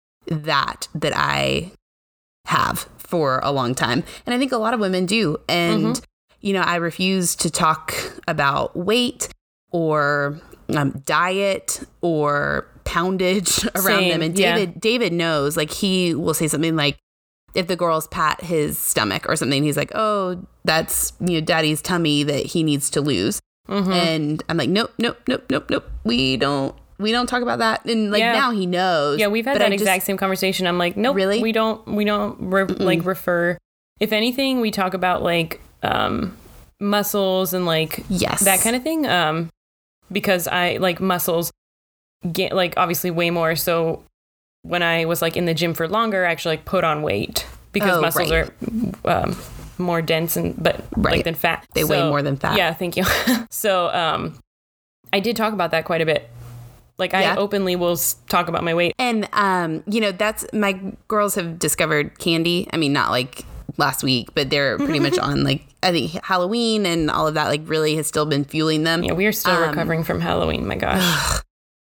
that that I have for a long time. And I think a lot of women do. And, mm-hmm. you know, I refuse to talk about weight or um, diet or poundage around Same, them. And yeah. David, David knows, like, he will say something like, if the girls pat his stomach or something, he's like, oh, that's, you know, daddy's tummy that he needs to lose. Mm-hmm. And I'm like, nope, nope, nope, nope, nope. We don't, we don't talk about that. And like, yeah. now he knows. Yeah. We've had that I exact just, same conversation. I'm like, nope, really? we don't, we don't re- like refer. If anything, we talk about like, um, muscles and like yes. that kind of thing. Um, because I like muscles get like obviously way more. So when I was like in the gym for longer, I actually like put on weight because oh, muscles right. are um, more dense and but right. like than fat. They so, weigh more than fat. Yeah, thank you. so um, I did talk about that quite a bit. Like yeah. I openly will talk about my weight. And um, you know, that's my girls have discovered candy. I mean, not like last week, but they're pretty much on like I think Halloween and all of that. Like really has still been fueling them. Yeah, we are still um, recovering from Halloween. My gosh.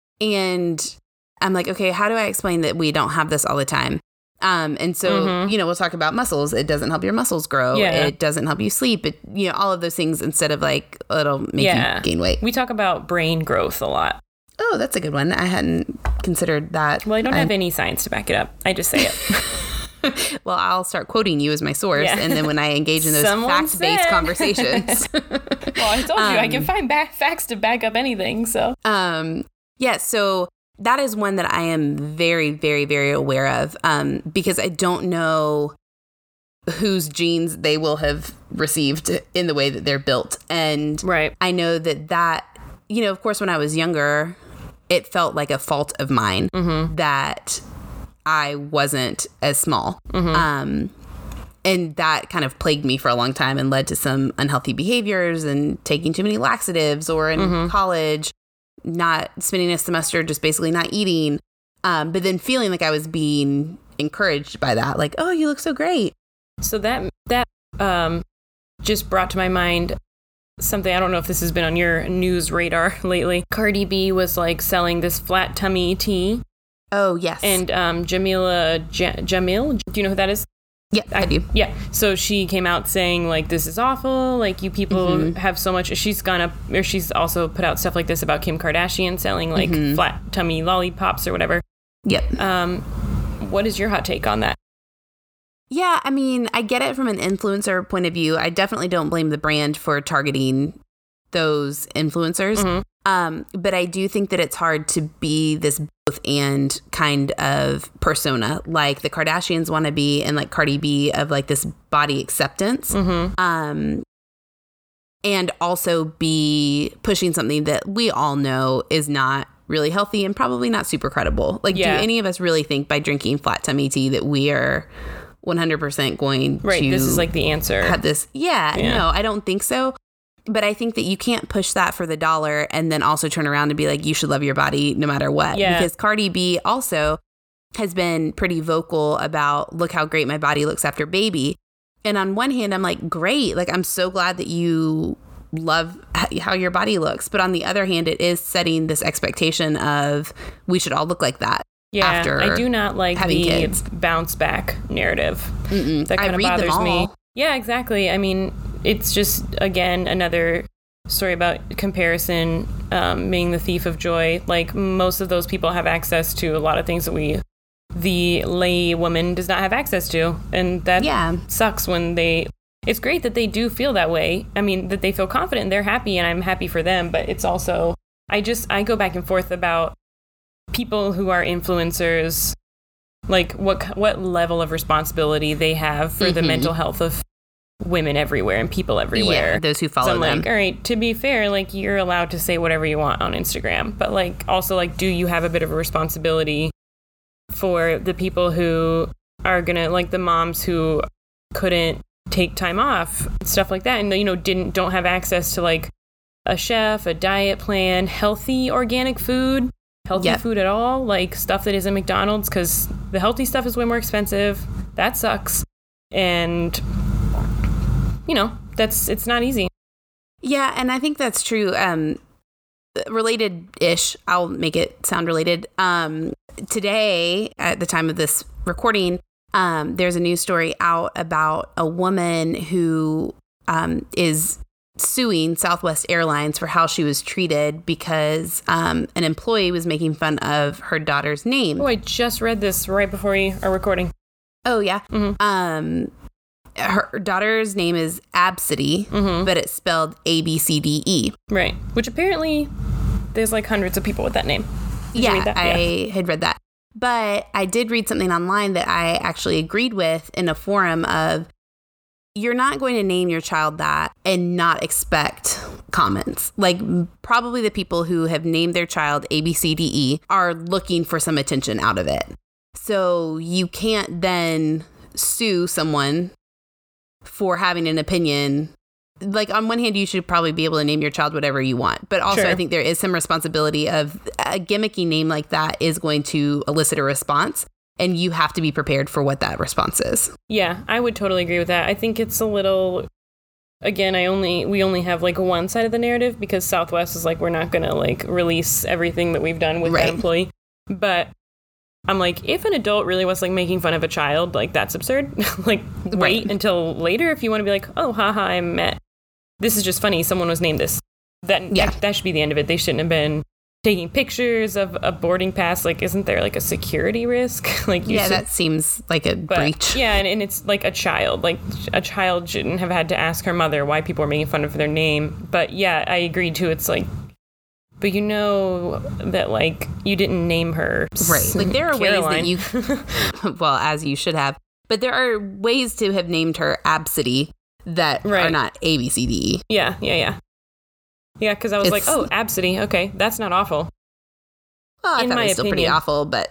And I'm like, okay, how do I explain that we don't have this all the time? Um, and so, mm-hmm. you know, we'll talk about muscles. It doesn't help your muscles grow. Yeah. It doesn't help you sleep. It, you know, all of those things instead of like, it'll make yeah. you gain weight. We talk about brain growth a lot. Oh, that's a good one. I hadn't considered that. Well, I don't I, have any science to back it up. I just say it. Well, I'll start quoting you as my source. Yeah. And then when I engage in those Someone fact-based said. conversations. Well, I told um, you, I can find back facts to back up anything. So, um, yeah, so that is one that I am very, very, very aware of um, because I don't know whose genes they will have received in the way that they're built. And right. I know that that, you know, of course, when I was younger, it felt like a fault of mine mm-hmm. that I wasn't as small. Mm-hmm. Um, and that kind of plagued me for a long time and led to some unhealthy behaviors and taking too many laxatives or in mm-hmm. college, not spending a semester just basically not eating. Um, but then feeling like I was being encouraged by that. Like, oh, you look so great. So that that um, just brought to my mind something. I don't know if this has been on your news radar lately. Cardi B was like selling this flat tummy tea. Oh, yes. And um, Jamila J- Jamil, do you know who that is? Yeah, I, I do. Yeah. So she came out saying, like, this is awful. Like, you people mm-hmm. have so much. She's gone up, or she's also put out stuff like this about Kim Kardashian selling, like, mm-hmm. flat tummy lollipops or whatever. Yep. Um, what is your hot take on that? Yeah, I mean, I get it from an influencer point of view. I definitely don't blame the brand for targeting those influencers. Mm-hmm. Um, but I do think that it's hard to be this both and kind of persona, like the Kardashians want to be, and like Cardi B of like this body acceptance. Mm-hmm. Um, and also be pushing something that we all know is not really healthy and probably not super credible. Like, Yeah. do any of us really think by drinking flat tummy tea that we are one hundred percent going Right. to This is like the answer. have this? Yeah, Yeah. no, I don't think so. But I think that you can't push that for the dollar and then also turn around and be like, you should love your body no matter what. Yeah. Because Cardi B also has been pretty vocal about, look how great my body looks after baby. And on one hand, I'm like, great. Like, I'm so glad that you love h- how your body looks. But on the other hand, it is setting this expectation of we should all look like that. Yeah, after I do not like having the kids. bounce back narrative. Mm-mm. That I kind of read them bothers me. all. Yeah, exactly. I mean, it's just, again, another story about comparison um, being the thief of joy. Like, most of those people have access to a lot of things that we, the lay woman, does not have access to. And that Yeah. sucks when they, it's great that they do feel that way. I mean, that they feel confident and they're happy, and I'm happy for them. But it's also, I just, I go back and forth about people who are influencers, like what what level of responsibility they have for Mm-hmm. the mental health of women everywhere and people everywhere. Yeah, those who follow So I'm them. like, all right, to be fair, like, you're allowed to say whatever you want on Instagram, but like, also, like, do you have a bit of a responsibility for the people who are gonna, like, the moms who couldn't take time off, stuff like that, and, you know, didn't don't have access to like a chef, a diet plan, healthy organic food, healthy Yep. food at all, like stuff that isn't McDonald's, because the healthy stuff is way more expensive. That sucks. And, you know, that's, it's not easy. Yeah, and I think that's true. Um, related-ish. I'll make it sound related. Um, today, at the time of this recording, um, there's a news story out about a woman who um, is suing Southwest Airlines for how she was treated because um, an employee was making fun of her daughter's name. Oh, I just read this right before we are recording. Oh, yeah. Mm-hmm. Um, her daughter's name is Absidy, Mm-hmm. but it's spelled A B C D E. Right. Which apparently there's like hundreds of people with that name. Did you Yeah, read that? I Yeah. had read that. But I did read something online that I actually agreed with in a forum of, you're not going to name your child that and not expect comments. Like, probably the people who have named their child A B C D E are looking for some attention out of it. So you can't then sue someone for having an opinion. Like, on one hand, you should probably be able to name your child whatever you want. But also, Sure. I think there is some responsibility of a gimmicky name like that is going to elicit a response. And you have to be prepared for what that response is. Yeah, I would totally agree with that. I think it's a little, again, I only, we only have like one side of the narrative because Southwest is like, we're not going to like release everything that we've done with Right. that employee. But I'm like, if an adult really was like making fun of a child, like, that's absurd. Like, wait Right. until later if you want to be like, oh, haha, I'm at, this is just funny, someone was named this. That, Yeah. that that should be the end of it. They shouldn't have been taking pictures of a boarding pass. Like, isn't there like a security risk? Like, you Yeah, should, that seems like a but, breach. yeah, and, and it's like a child. Like, a child shouldn't have had to ask her mother why people are making fun of their name. But yeah, I agree too. It's like, but you know that like you didn't name her. Right. Like, there are Caroline. ways that you, well, as you should have, but there are ways to have named her Absidy that Right. are not A B C D E. Yeah, yeah, yeah. Yeah, because I was like, It's- oh, Absidy. Okay, that's not awful. Well, I In thought my it was still pretty opinion. awful, but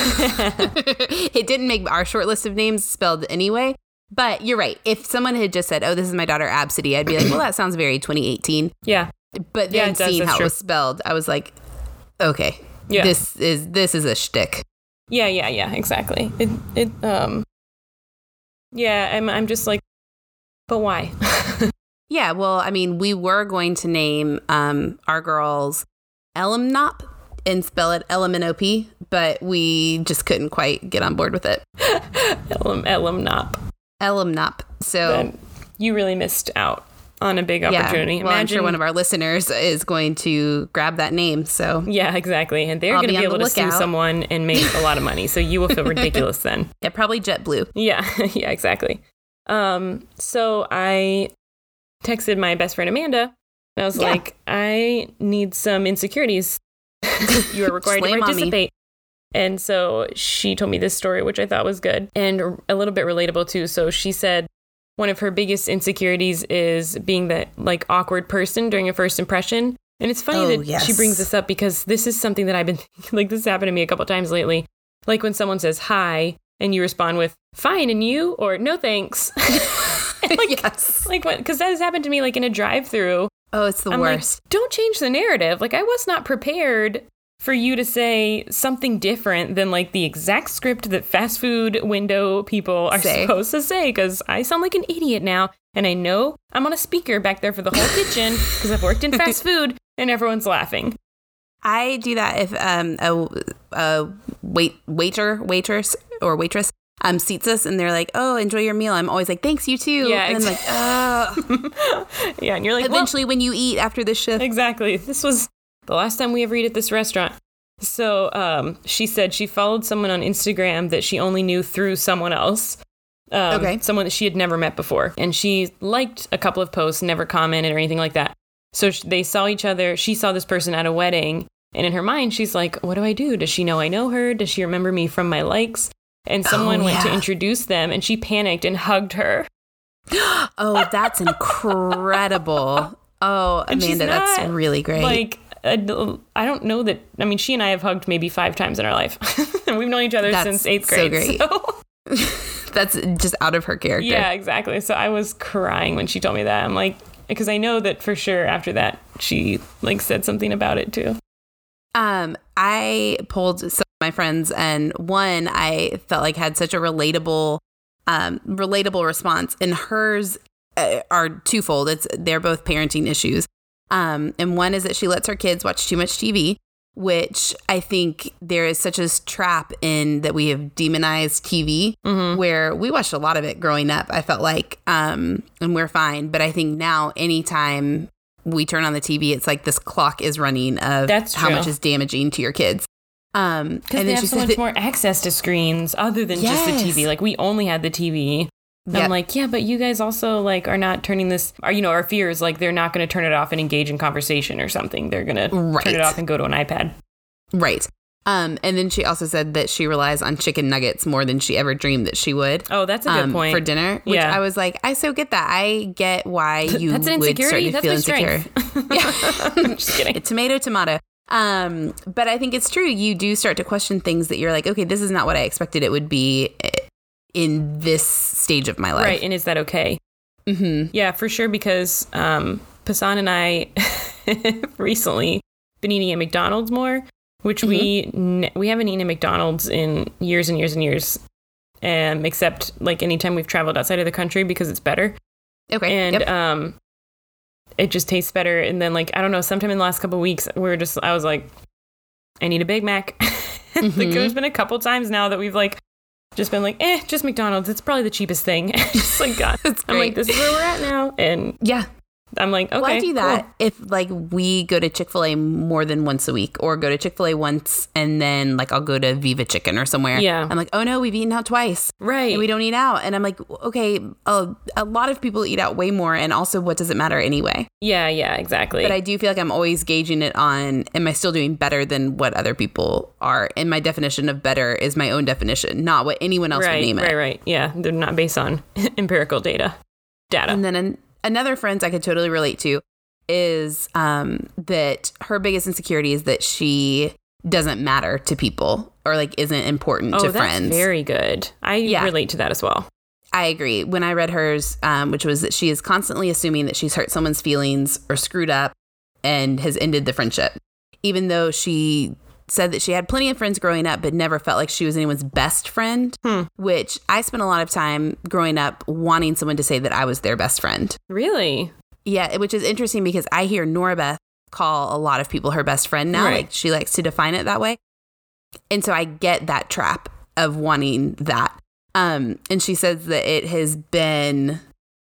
it didn't make our short list of names spelled anyway. But you're right. If someone had just said, oh, this is my daughter Absidy, I'd be like, well, that sounds very twenty eighteen. Yeah, But Yeah, then it does, seeing that's how true. it was spelled, I was like, okay, yeah, this is this is a shtick. yeah, yeah, yeah. Exactly. It, it, um, yeah. I'm, I'm just like, but why? Yeah, well, I mean, we were going to name um, our girls Elimnop and spell it L M N O P, but we just couldn't quite get on board with it. Elam, Elamnop. Elimnop. So, Then you really missed out on a big opportunity. yeah, well, I'm sure one of our listeners is going to grab that name. So, Yeah, exactly. And they're I'll going to be be on able the to sue lookout. someone and make a lot of money. So you will feel ridiculous then. yeah, probably JetBlue. Yeah, yeah, exactly. Um, so I texted my best friend Amanda And I was Yeah. like, I need some insecurities. You are required to Slay mommy. participate. And so she told me this story, which I thought was good and a little bit relatable too. So she said one of her biggest insecurities is being that like awkward person during a first impression. And it's funny Oh, that yes. she brings this up because this is something that I've been like, this happened to me a couple times lately. Like when someone says hi and you respond with fine and you or no thanks. like, yes. like what? Because that has happened to me like in a drive-through. Oh, it's the I'm worst. like, don't change the narrative. Like I was not prepared for you to say something different than like the exact script that fast food window people are Say. supposed to say, because I sound like an idiot now. And I know I'm on a speaker back there for the whole kitchen because I've worked in fast food and everyone's laughing. I do that if um a, a wait waiter, waitress or waitress um seats us and they're like, oh, enjoy your meal. I'm always like, thanks, you too. Yeah, and I'm like, oh. Yeah, and you're like, Eventually, when you eat after the shift. well, exactly. This was the last time we ever eat at this restaurant. So um, she said she followed someone on Instagram that she only knew through someone else. Um, Okay. Someone that she had never met before. And she liked a couple of posts, never commented or anything like that. So sh- they saw each other. She saw this person at a wedding. And in her mind, she's like, what do I do? Does she know I know her? Does she remember me from my likes? And someone Oh, went to yeah. introduce them and she panicked and hugged her. Oh, that's incredible. Oh, And she's Amanda, that's not, really great. Like, uh, I don't know that. I mean, she and I have hugged maybe five times in our life. And we've known each other That's since eighth so grade. great. So, That's just out of her character. yeah, exactly. So I was crying when she told me that. I'm like, because I know that for sure after that, she like said something about it too. Um, I polled some of my friends, and one I felt like had such a relatable, um, relatable response, and hers uh, are twofold. It's they're both parenting issues. Um, and one is that she lets her kids watch too much T V, which I think there is such a trap in that we have demonized T V, Mm-hmm. where we watched a lot of it growing up. I felt like, um, and we're fine. But I think now, anytime we turn on the T V, it's like this clock is running of That's how true. much is damaging to your kids. Um, Because and they then have she so said much that, more access to screens other than just the T V. Yes. Like we only had the T V. And Yep. I'm like, yeah, but you guys also like are not turning this, or, you know, our fear is like they're not going to turn it off and engage in conversation or something. They're going to Right. turn it off and go to an iPad. right. Um, and then she also said that she relies on chicken nuggets more than she ever dreamed that she would. Oh, that's a good um, point. for dinner. Which Yeah. I was like, I so get that. I get why you That's an would start insecurity. to That's feel my insecure. strength. Yeah. Just kidding. Tomato, tomato. Um, but I think it's true. You do start to question things that you're like, okay, this is not what I expected it would be in this stage of my life. Right. And is that okay? Mm-hmm. Yeah, for sure. Because um, Pasan and I recently been eating at McDonald's more, which Mm-hmm. we ne- we haven't eaten at McDonald's in years and years and years, um, except like anytime we've traveled outside of the country because it's better. Okay. And Yep. um, it just tastes better. And then like, I don't know, sometime in the last couple of weeks, we were just, I was like, I need a Big Mac. Like Mhm. there's been a couple times now that we've like, just been like, eh, just McDonald's. It's probably the cheapest thing. Just like, God, That's I'm like, great. this is where we're at now. And Yeah. I'm like, okay, Well, I do that cool. if like we go to Chick-fil-A more than once a week, or go to Chick-fil-A once and then like I'll go to Viva Chicken or somewhere. Yeah. I'm like, oh no, we've eaten out twice. Right. And we don't eat out. And I'm like, okay, a, a lot of people eat out way more. And also, what does it matter anyway? Yeah, yeah, exactly. But I do feel like I'm always gauging it on, am I still doing better than what other people are? And my definition of better is my own definition, not what anyone else right, would name it. right, right. Yeah, they're not based on empirical data. Data. And then an, another friend I could totally relate to is um, that her biggest insecurity is that she doesn't matter to people, or like isn't important oh, to that's friends. very good. I Yeah. relate to that as well. I agree. When I read hers, um, which was that she is constantly assuming that she's hurt someone's feelings or screwed up and has ended the friendship, even though she said that she had plenty of friends growing up, but never felt like she was anyone's best friend, Hmm. which I spent a lot of time growing up wanting someone to say that I was their best friend. Really? Yeah, which is interesting because I hear Nora Beth call a lot of people her best friend now. Right. Like she likes to define it that way. And so I get that trap of wanting that. Um, and she says that it has been,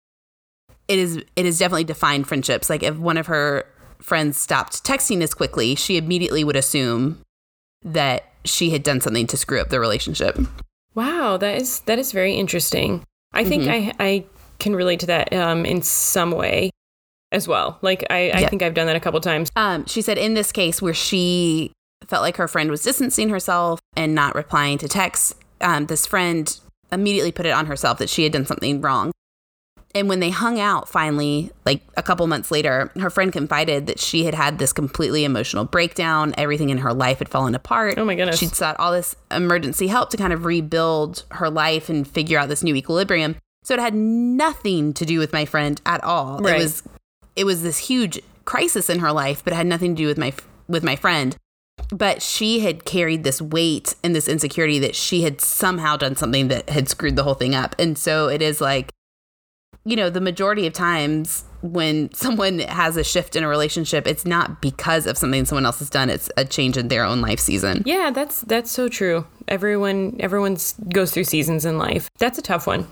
it is, it has definitely defined friendships. Like if one of her friends stopped texting as quickly, she immediately would assume that she had done something to screw up the relationship. Wow, that is that is very interesting. I think Mhm. I I can relate to that um, in some way. as well. Like, I, I yeah. think I've done that a couple times. Um, she said in this case where she felt like her friend was distancing herself and not replying to texts, um, this friend immediately put it on herself that she had done something wrong. And when they hung out finally, like a couple months later, her friend confided that she had had this completely emotional breakdown. Everything in her life had fallen apart. Oh my goodness. She'd sought all this emergency help to kind of rebuild her life and figure out this new equilibrium. So it had nothing to do with my friend at all. Right. It was it was this huge crisis in her life, but it had nothing to do with my with my friend. But she had carried this weight and this insecurity that she had somehow done something that had screwed the whole thing up. And so it is like, you know, the majority of times when someone has a shift in a relationship, it's not because of something someone else has done. It's a change in their own life season. Yeah, that's that's so true. Everyone everyone's goes through seasons in life. That's a tough one.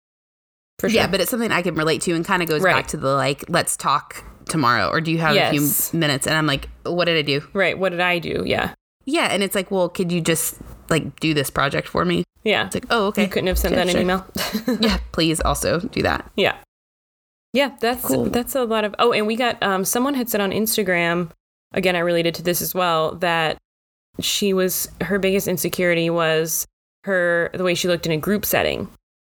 For sure. Yeah, but it's something I can relate to and kind of goes right. back to the like, let's talk tomorrow. Or do you have yes. a few minutes? And I'm like, what did I do? Right. What did I do? Yeah. Yeah. And it's like, well, could you just like do this project for me? Yeah. It's like, oh, okay. You couldn't have sent sure, that sure. an email. Yeah. Please also do that. Yeah. Yeah. That's cool. That's a lot of. Oh, and we got um, someone had said on Instagram, again, I related to this as well, that she was her biggest insecurity was her the way she looked in a group setting.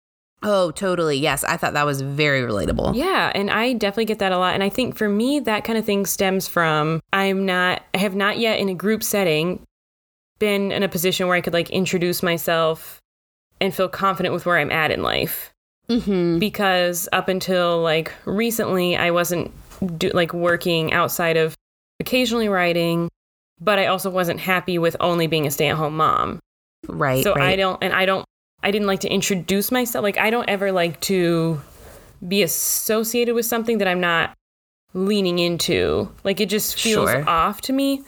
Oh, totally. Yes. I thought that was very relatable. Yeah. And I definitely get that a lot. And I think for me, that kind of thing stems from I'm not, I have not yet in a group setting been in a position where I could like introduce myself and feel confident with where I'm at in life. Mm-hmm. Because up until like recently, I wasn't do, like working outside of occasionally writing, but I also wasn't happy with only being a stay-at-home mom. Right. So right. I don't, and I don't, I didn't like to introduce myself. Like, I don't ever like to be associated with something that I'm not leaning into. Like, it just feels Sure. off to me.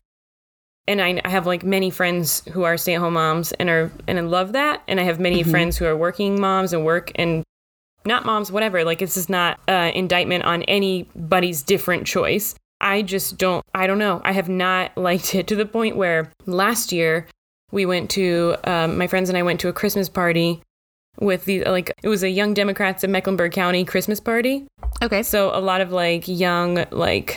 And I, I have like many friends who are stay-at-home moms and are, and I love that. And I have many Mm-hmm. friends who are working moms and work and not moms, whatever. Like, this is not uh, indictment on anybody's different choice. I just don't, I don't know. I have not liked it to the point where last year we went to, um, my friends and I went to a Christmas party with the, like, it was a Young Democrats of Mecklenburg County Christmas party. Okay. So a lot of like young, like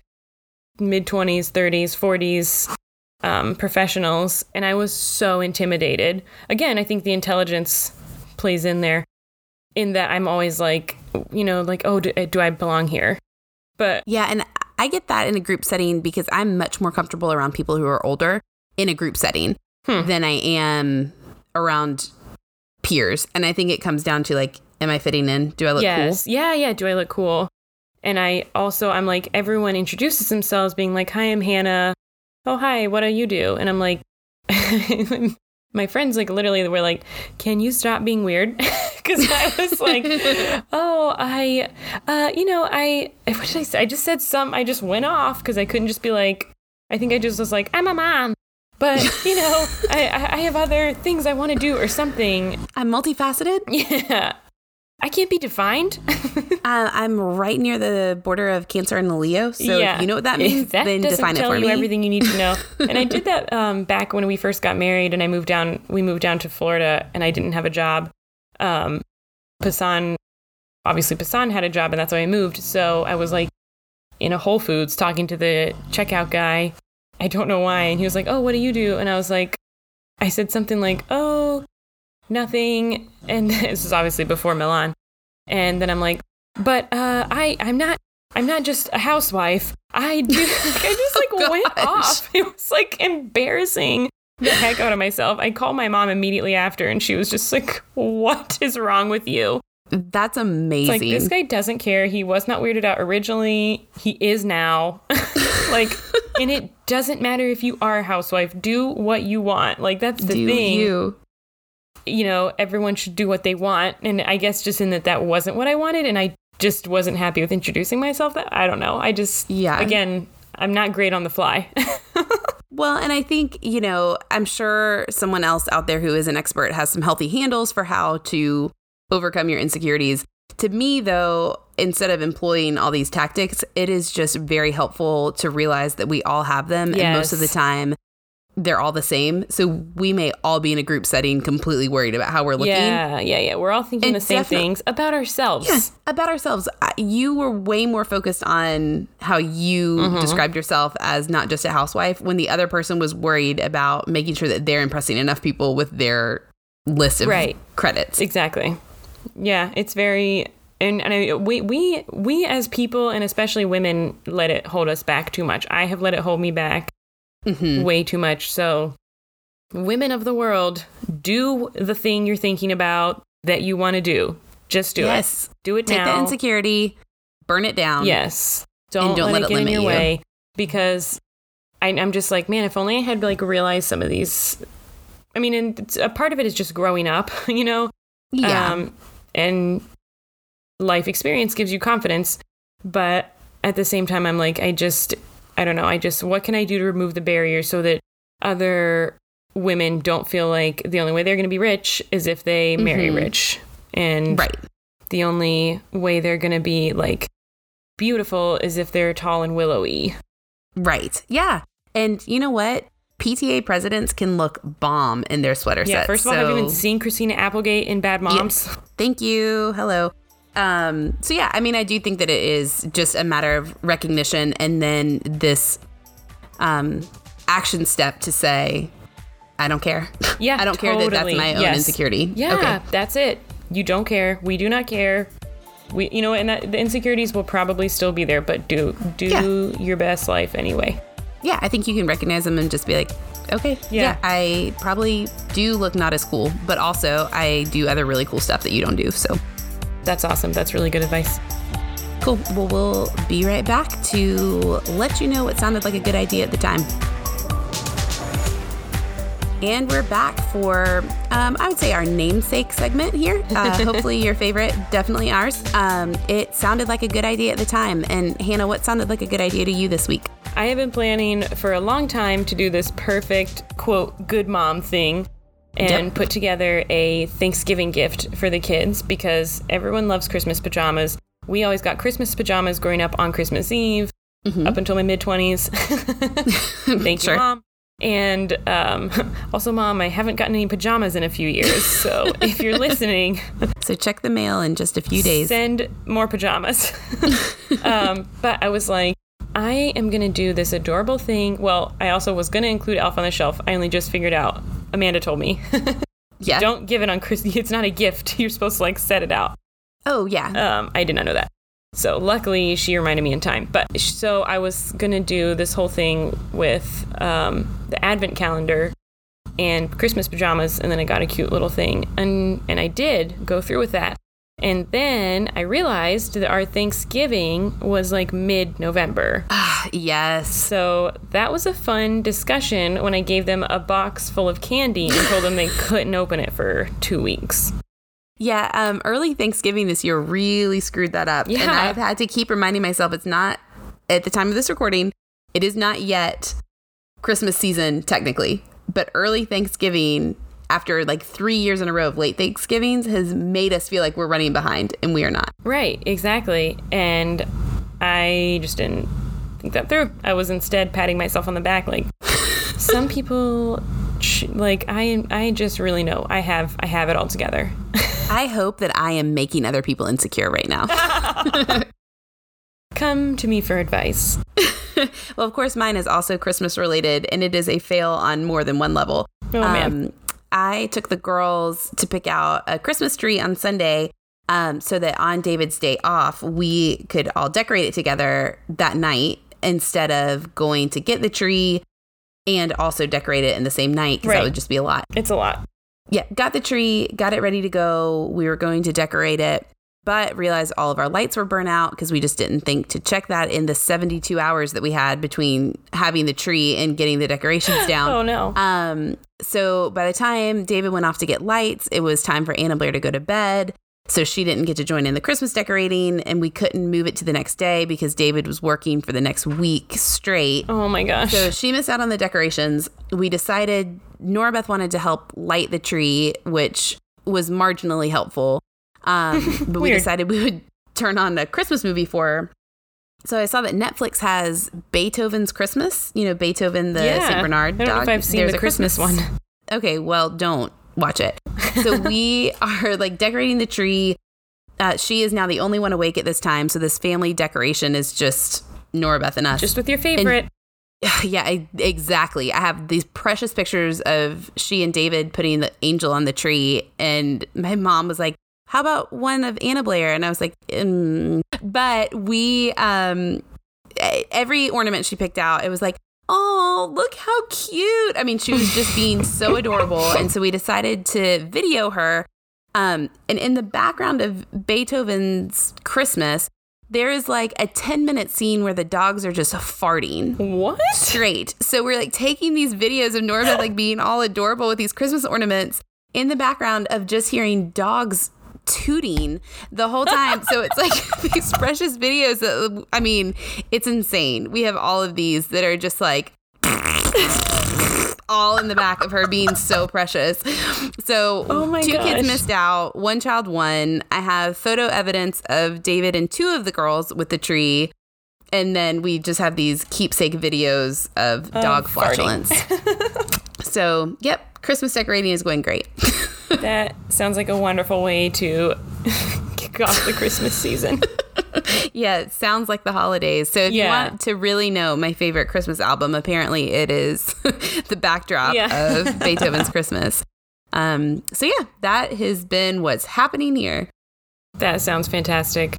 mid twenties, thirties, forties um, professionals. And I was so intimidated. Again, I think the intelligence plays in there in that I'm always like, you know, like, oh, do, do I belong here? But yeah. And I get that in a group setting because I'm much more comfortable around people who are older in a group setting hmm. than I am around peers. And I think it comes down to like, am I fitting in? Do I look yes. cool? Yeah, yeah. Do I look cool? And I also, I'm like, everyone introduces themselves being like, hi, I'm Hannah. Oh, hi, what do you do? And I'm like, my friends like literally were like, can you stop being weird? Because I was like, oh, I, uh, you know, I, what did I say? I just said some, I just went off because I couldn't just be like, I think I just was like, I'm a mom. But, you know, I, I have other things I want to do or something. I'm multifaceted. Yeah. I can't be defined. uh, I'm right near the border of Cancer and Leo. So yeah. if you know what that means, that then doesn't define it tell for you me. Everything you need to know. And I did that um, back when we first got married and I moved down, we moved down to Florida and I didn't have a job. Um, Pasan, obviously Pasan had a job and that's why I moved. So I was like in a Whole Foods talking to the checkout guy. I don't know why. And he was like, oh, what do you do? And I was like, I said something like, oh, nothing. And this is obviously before Milan. And then I'm like, but uh, I, I'm not, I'm not just a housewife. I do, like, I just like oh, went gosh. off. It was like embarrassing the heck out of myself. I called my mom immediately after and she was just like, what is wrong with you? That's amazing. It's like, this guy doesn't care. He was not weirded out originally. He is now. Like, and it doesn't matter if you are a housewife. Do what you want. Like, that's the do thing. You. You know, everyone should do what they want. And I guess just in that that wasn't what I wanted. And I just wasn't happy with introducing myself. That I don't know. I just, yeah. again, I'm not great on the fly. Well, and I think, you know, I'm sure someone else out there who is an expert has some healthy handles for how to overcome your insecurities. To me, though, instead of employing all these tactics, it is just very helpful to realize that we all have them. Yes. And most of the time, they're all the same. So we may all be in a group setting completely worried about how we're looking. Yeah, yeah, yeah. We're all thinking And the same definitely- things about ourselves. Yeah, about ourselves. I- You were way more focused on how you Mm-hmm. described yourself as not just a housewife, when the other person was worried about making sure that they're impressing enough people with their list of Right. credits. Exactly. Yeah, it's very... And, and I, we, we, we as people, and especially women, let it hold us back too much. I have let it hold me back Mm-hmm. way too much. So women of the world, do the thing you're thinking about that you want to do. Just do Yes. it. Do it Take now. that insecurity, burn it down. Yes. Don't, don't let, let it it get in limit your you. way. Because I, I'm just like, man, if only I had like realized some of these. I mean, and it's, a part of it is just growing up, you know? Yeah. Um, and life experience gives you confidence. But at the same time, I'm like, I just, I don't know. I just, what can I do to remove the barrier so that other women don't feel like the only way they're going to be rich is if they marry Mhm. rich. And Right. the only way they're going to be like beautiful is if they're tall and willowy. Right. Yeah. And you know what? P T A presidents can look bomb in their sweater Yeah, sets. first of all, so have you even seen Christina Applegate in Bad Moms? Thank you. Hello. Um, so yeah, I mean, I do think that it is just a matter of recognition and then this um, action step to say, I don't care. Yeah, I don't care that that's totally. my own Yes. insecurity. Yeah, Okay. that's it. You don't care. We do not care. We, you know, and that, the insecurities will probably still be there, but do do Yeah. your best life anyway. Yeah, I think you can recognize them and just be like, okay, Yeah. yeah, I probably do look not as cool, but also I do other really cool stuff that you don't do. So That's awesome. That's really good advice. cool. Well, we'll be right back to let you know what sounded like a good idea at the time. And we're back for, um, I would say, our namesake segment here. Uh, hopefully your favorite, definitely ours. Um, it sounded like a good idea at the time. And Hannah, what sounded like a good idea to you this week? I have been planning for a long time to do this perfect, quote, good mom thing and Yep. put together a Thanksgiving gift for the kids because everyone loves Christmas pajamas. We always got Christmas pajamas growing up on Christmas Eve up until my mid-twenties. Thank Sure. you, Mom. And um, also, Mom, I haven't gotten any pajamas in a few years. So if you're listening, So check the mail in just a few days. send more pajamas. um, but I was like, I am going to do this adorable thing. Well, I also was going to include Elf on the Shelf. I only just figured out. Amanda told me. Yeah. Don't give it on Christmas. It's not a gift. You're supposed to like set it out. Oh, yeah. Um, I did not know that. So luckily she reminded me in time. But so I was going to do this whole thing with um, the Advent calendar and Christmas pajamas. And then I got a cute little thing. And, and I did go through with that. And then I realized that our Thanksgiving was like mid-November. Yes. So that was a fun discussion when I gave them a box full of candy and told them they couldn't open it for two weeks. Yeah, um, early Thanksgiving this year really screwed that up. Yeah. And I've had to keep reminding myself it's not, at the time of this recording, it is not yet Christmas season technically. But early Thanksgiving, after like three years in a row of late Thanksgivings, has made us feel like we're running behind, and we are not. Right, exactly. And I just didn't think that through. I was instead patting myself on the back like, some people, ch- like, I I just really know I have I have it all together. I hope that I am making other people insecure right now. Come to me for advice. Well, of course, mine is also Christmas related, and it is a fail on more than one level. Oh, man. Um, I took the girls to pick out a Christmas tree on Sunday um, so that on David's day off, we could all decorate it together that night instead of going to get the tree and also decorate it in the same night because Right. that would just be a lot. It's a lot. Yeah, got the tree, got it ready to go. We were going to decorate it, but realized all of our lights were burnt out because we just didn't think to check that in the seventy-two hours that we had between having the tree and getting the decorations down. Oh, no. Um, so by the time David went off to get lights, it was time for Anna Blair to go to bed. So she didn't get to join in the Christmas decorating, and we couldn't move it to the next day because David was working for the next week straight. Oh, my gosh. So she missed out on the decorations. We decided Nora Beth wanted to help light the tree, which was marginally helpful. Um, but we Weird. decided we would turn on a Christmas movie for her. So I saw that Netflix has Beethoven's Christmas. You know, Beethoven, the yeah. Saint Bernard dog. I don't know if I've seen There's the a Christmas, Christmas one. Okay, well, don't watch it. So we are like decorating the tree. Uh, she is now the only one awake at this time. So this family decoration is just Nora, Beth, and us. Just with your favorite. And, yeah, I, exactly. I have these precious pictures of she and David putting the angel on the tree. And my mom was like, how about one of Anna Blair? And I was like, mm. But we, um, every ornament she picked out, it was like, oh, look how cute. I mean, she was just being so adorable. And so we decided to video her. Um, and in the background of Beethoven's Christmas, there is like a ten minute scene where the dogs are just farting. What? Straight. So we're like taking these videos of Nora like being all adorable with these Christmas ornaments in the background of just hearing dogs tooting the whole time. So it's like these precious videos that, I mean, it's insane. We have all of these that are just like all in the back of her being so precious. So oh my two gosh. kids missed out, one child won. I have photo evidence of David and two of the girls with the tree. And then we just have these keepsake videos of oh, dog flatulence. So, yep, Christmas decorating is going great. That sounds like a wonderful way to kick off the Christmas season. Yeah, it sounds like the holidays. So if yeah. you want to really know my favorite Christmas album, apparently it is the backdrop yeah. of Beethoven's Christmas. Um, so yeah, that has been what's happening here. That sounds fantastic.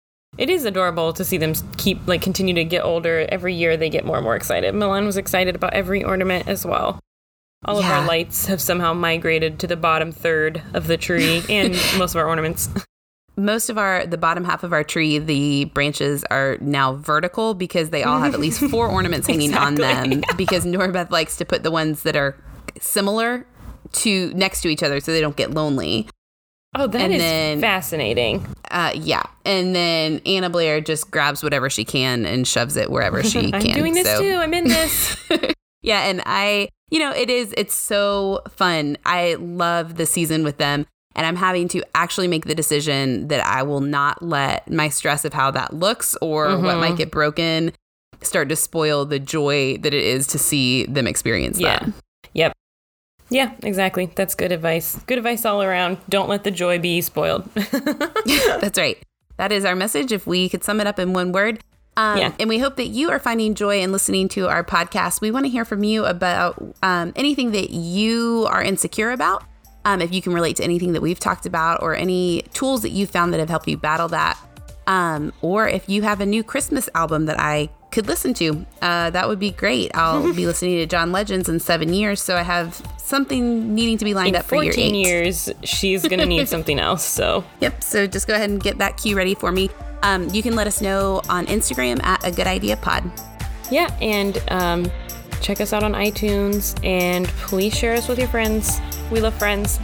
It is adorable to see them keep, like, continue to get older. Every year they get more and more excited. Milan was excited about every ornament as well. All yeah. of our lights have somehow migrated to the bottom third of the tree and most of our ornaments. Most of our, the bottom half of our tree, the branches are now vertical because they all have at least four ornaments hanging exactly. on them because Norbeth likes to put the ones that are similar to next to each other so they don't get lonely. Oh, that and is then, fascinating. Uh, yeah. And then Anna Blair just grabs whatever she can and shoves it wherever she I'm can. I'm doing this so. too. I'm in this. Yeah. And I, you know, it is, it's so fun. I love the season with them. And I'm having to actually make the decision that I will not let my stress of how that looks or mm-hmm. what might get broken start to spoil the joy that it is to see them experience yeah. that. Yep. Yeah, exactly. That's good advice. Good advice all around. Don't let the joy be spoiled. That's right. That is our message, if we could sum it up in one word. Um, yeah. And we hope that you are finding joy in listening to our podcast. We want to hear from you about um, anything that you are insecure about. Um, if you can relate to anything that we've talked about or any tools that you found that have helped you battle that. Um, or if you have a new Christmas album that I could listen to, uh, that would be great. I'll be listening to John Legends in seven years. So I have something needing to be lined in up for year eight. fourteen years, she's going to need something else. So yep. So just go ahead and get that cue ready for me. Um, you can let us know on Instagram at A Good Idea Pod. Yeah. And um, check us out on iTunes and please share us with your friends. We love friends.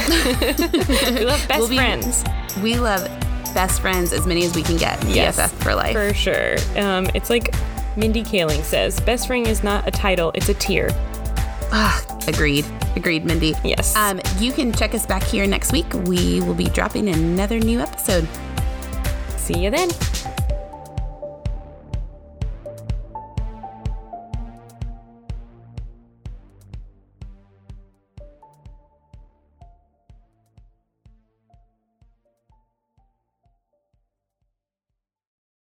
We love best we'll be, friends. We love best friends, as many as we can get. Yes, B F F for life. For sure. Um, it's like Mindy Kaling says, best friend is not a title, it's a tier. Ah, agreed. Agreed, Mindy. Yes. Um, you can check us back here next week. We will be dropping another new episode. See you then.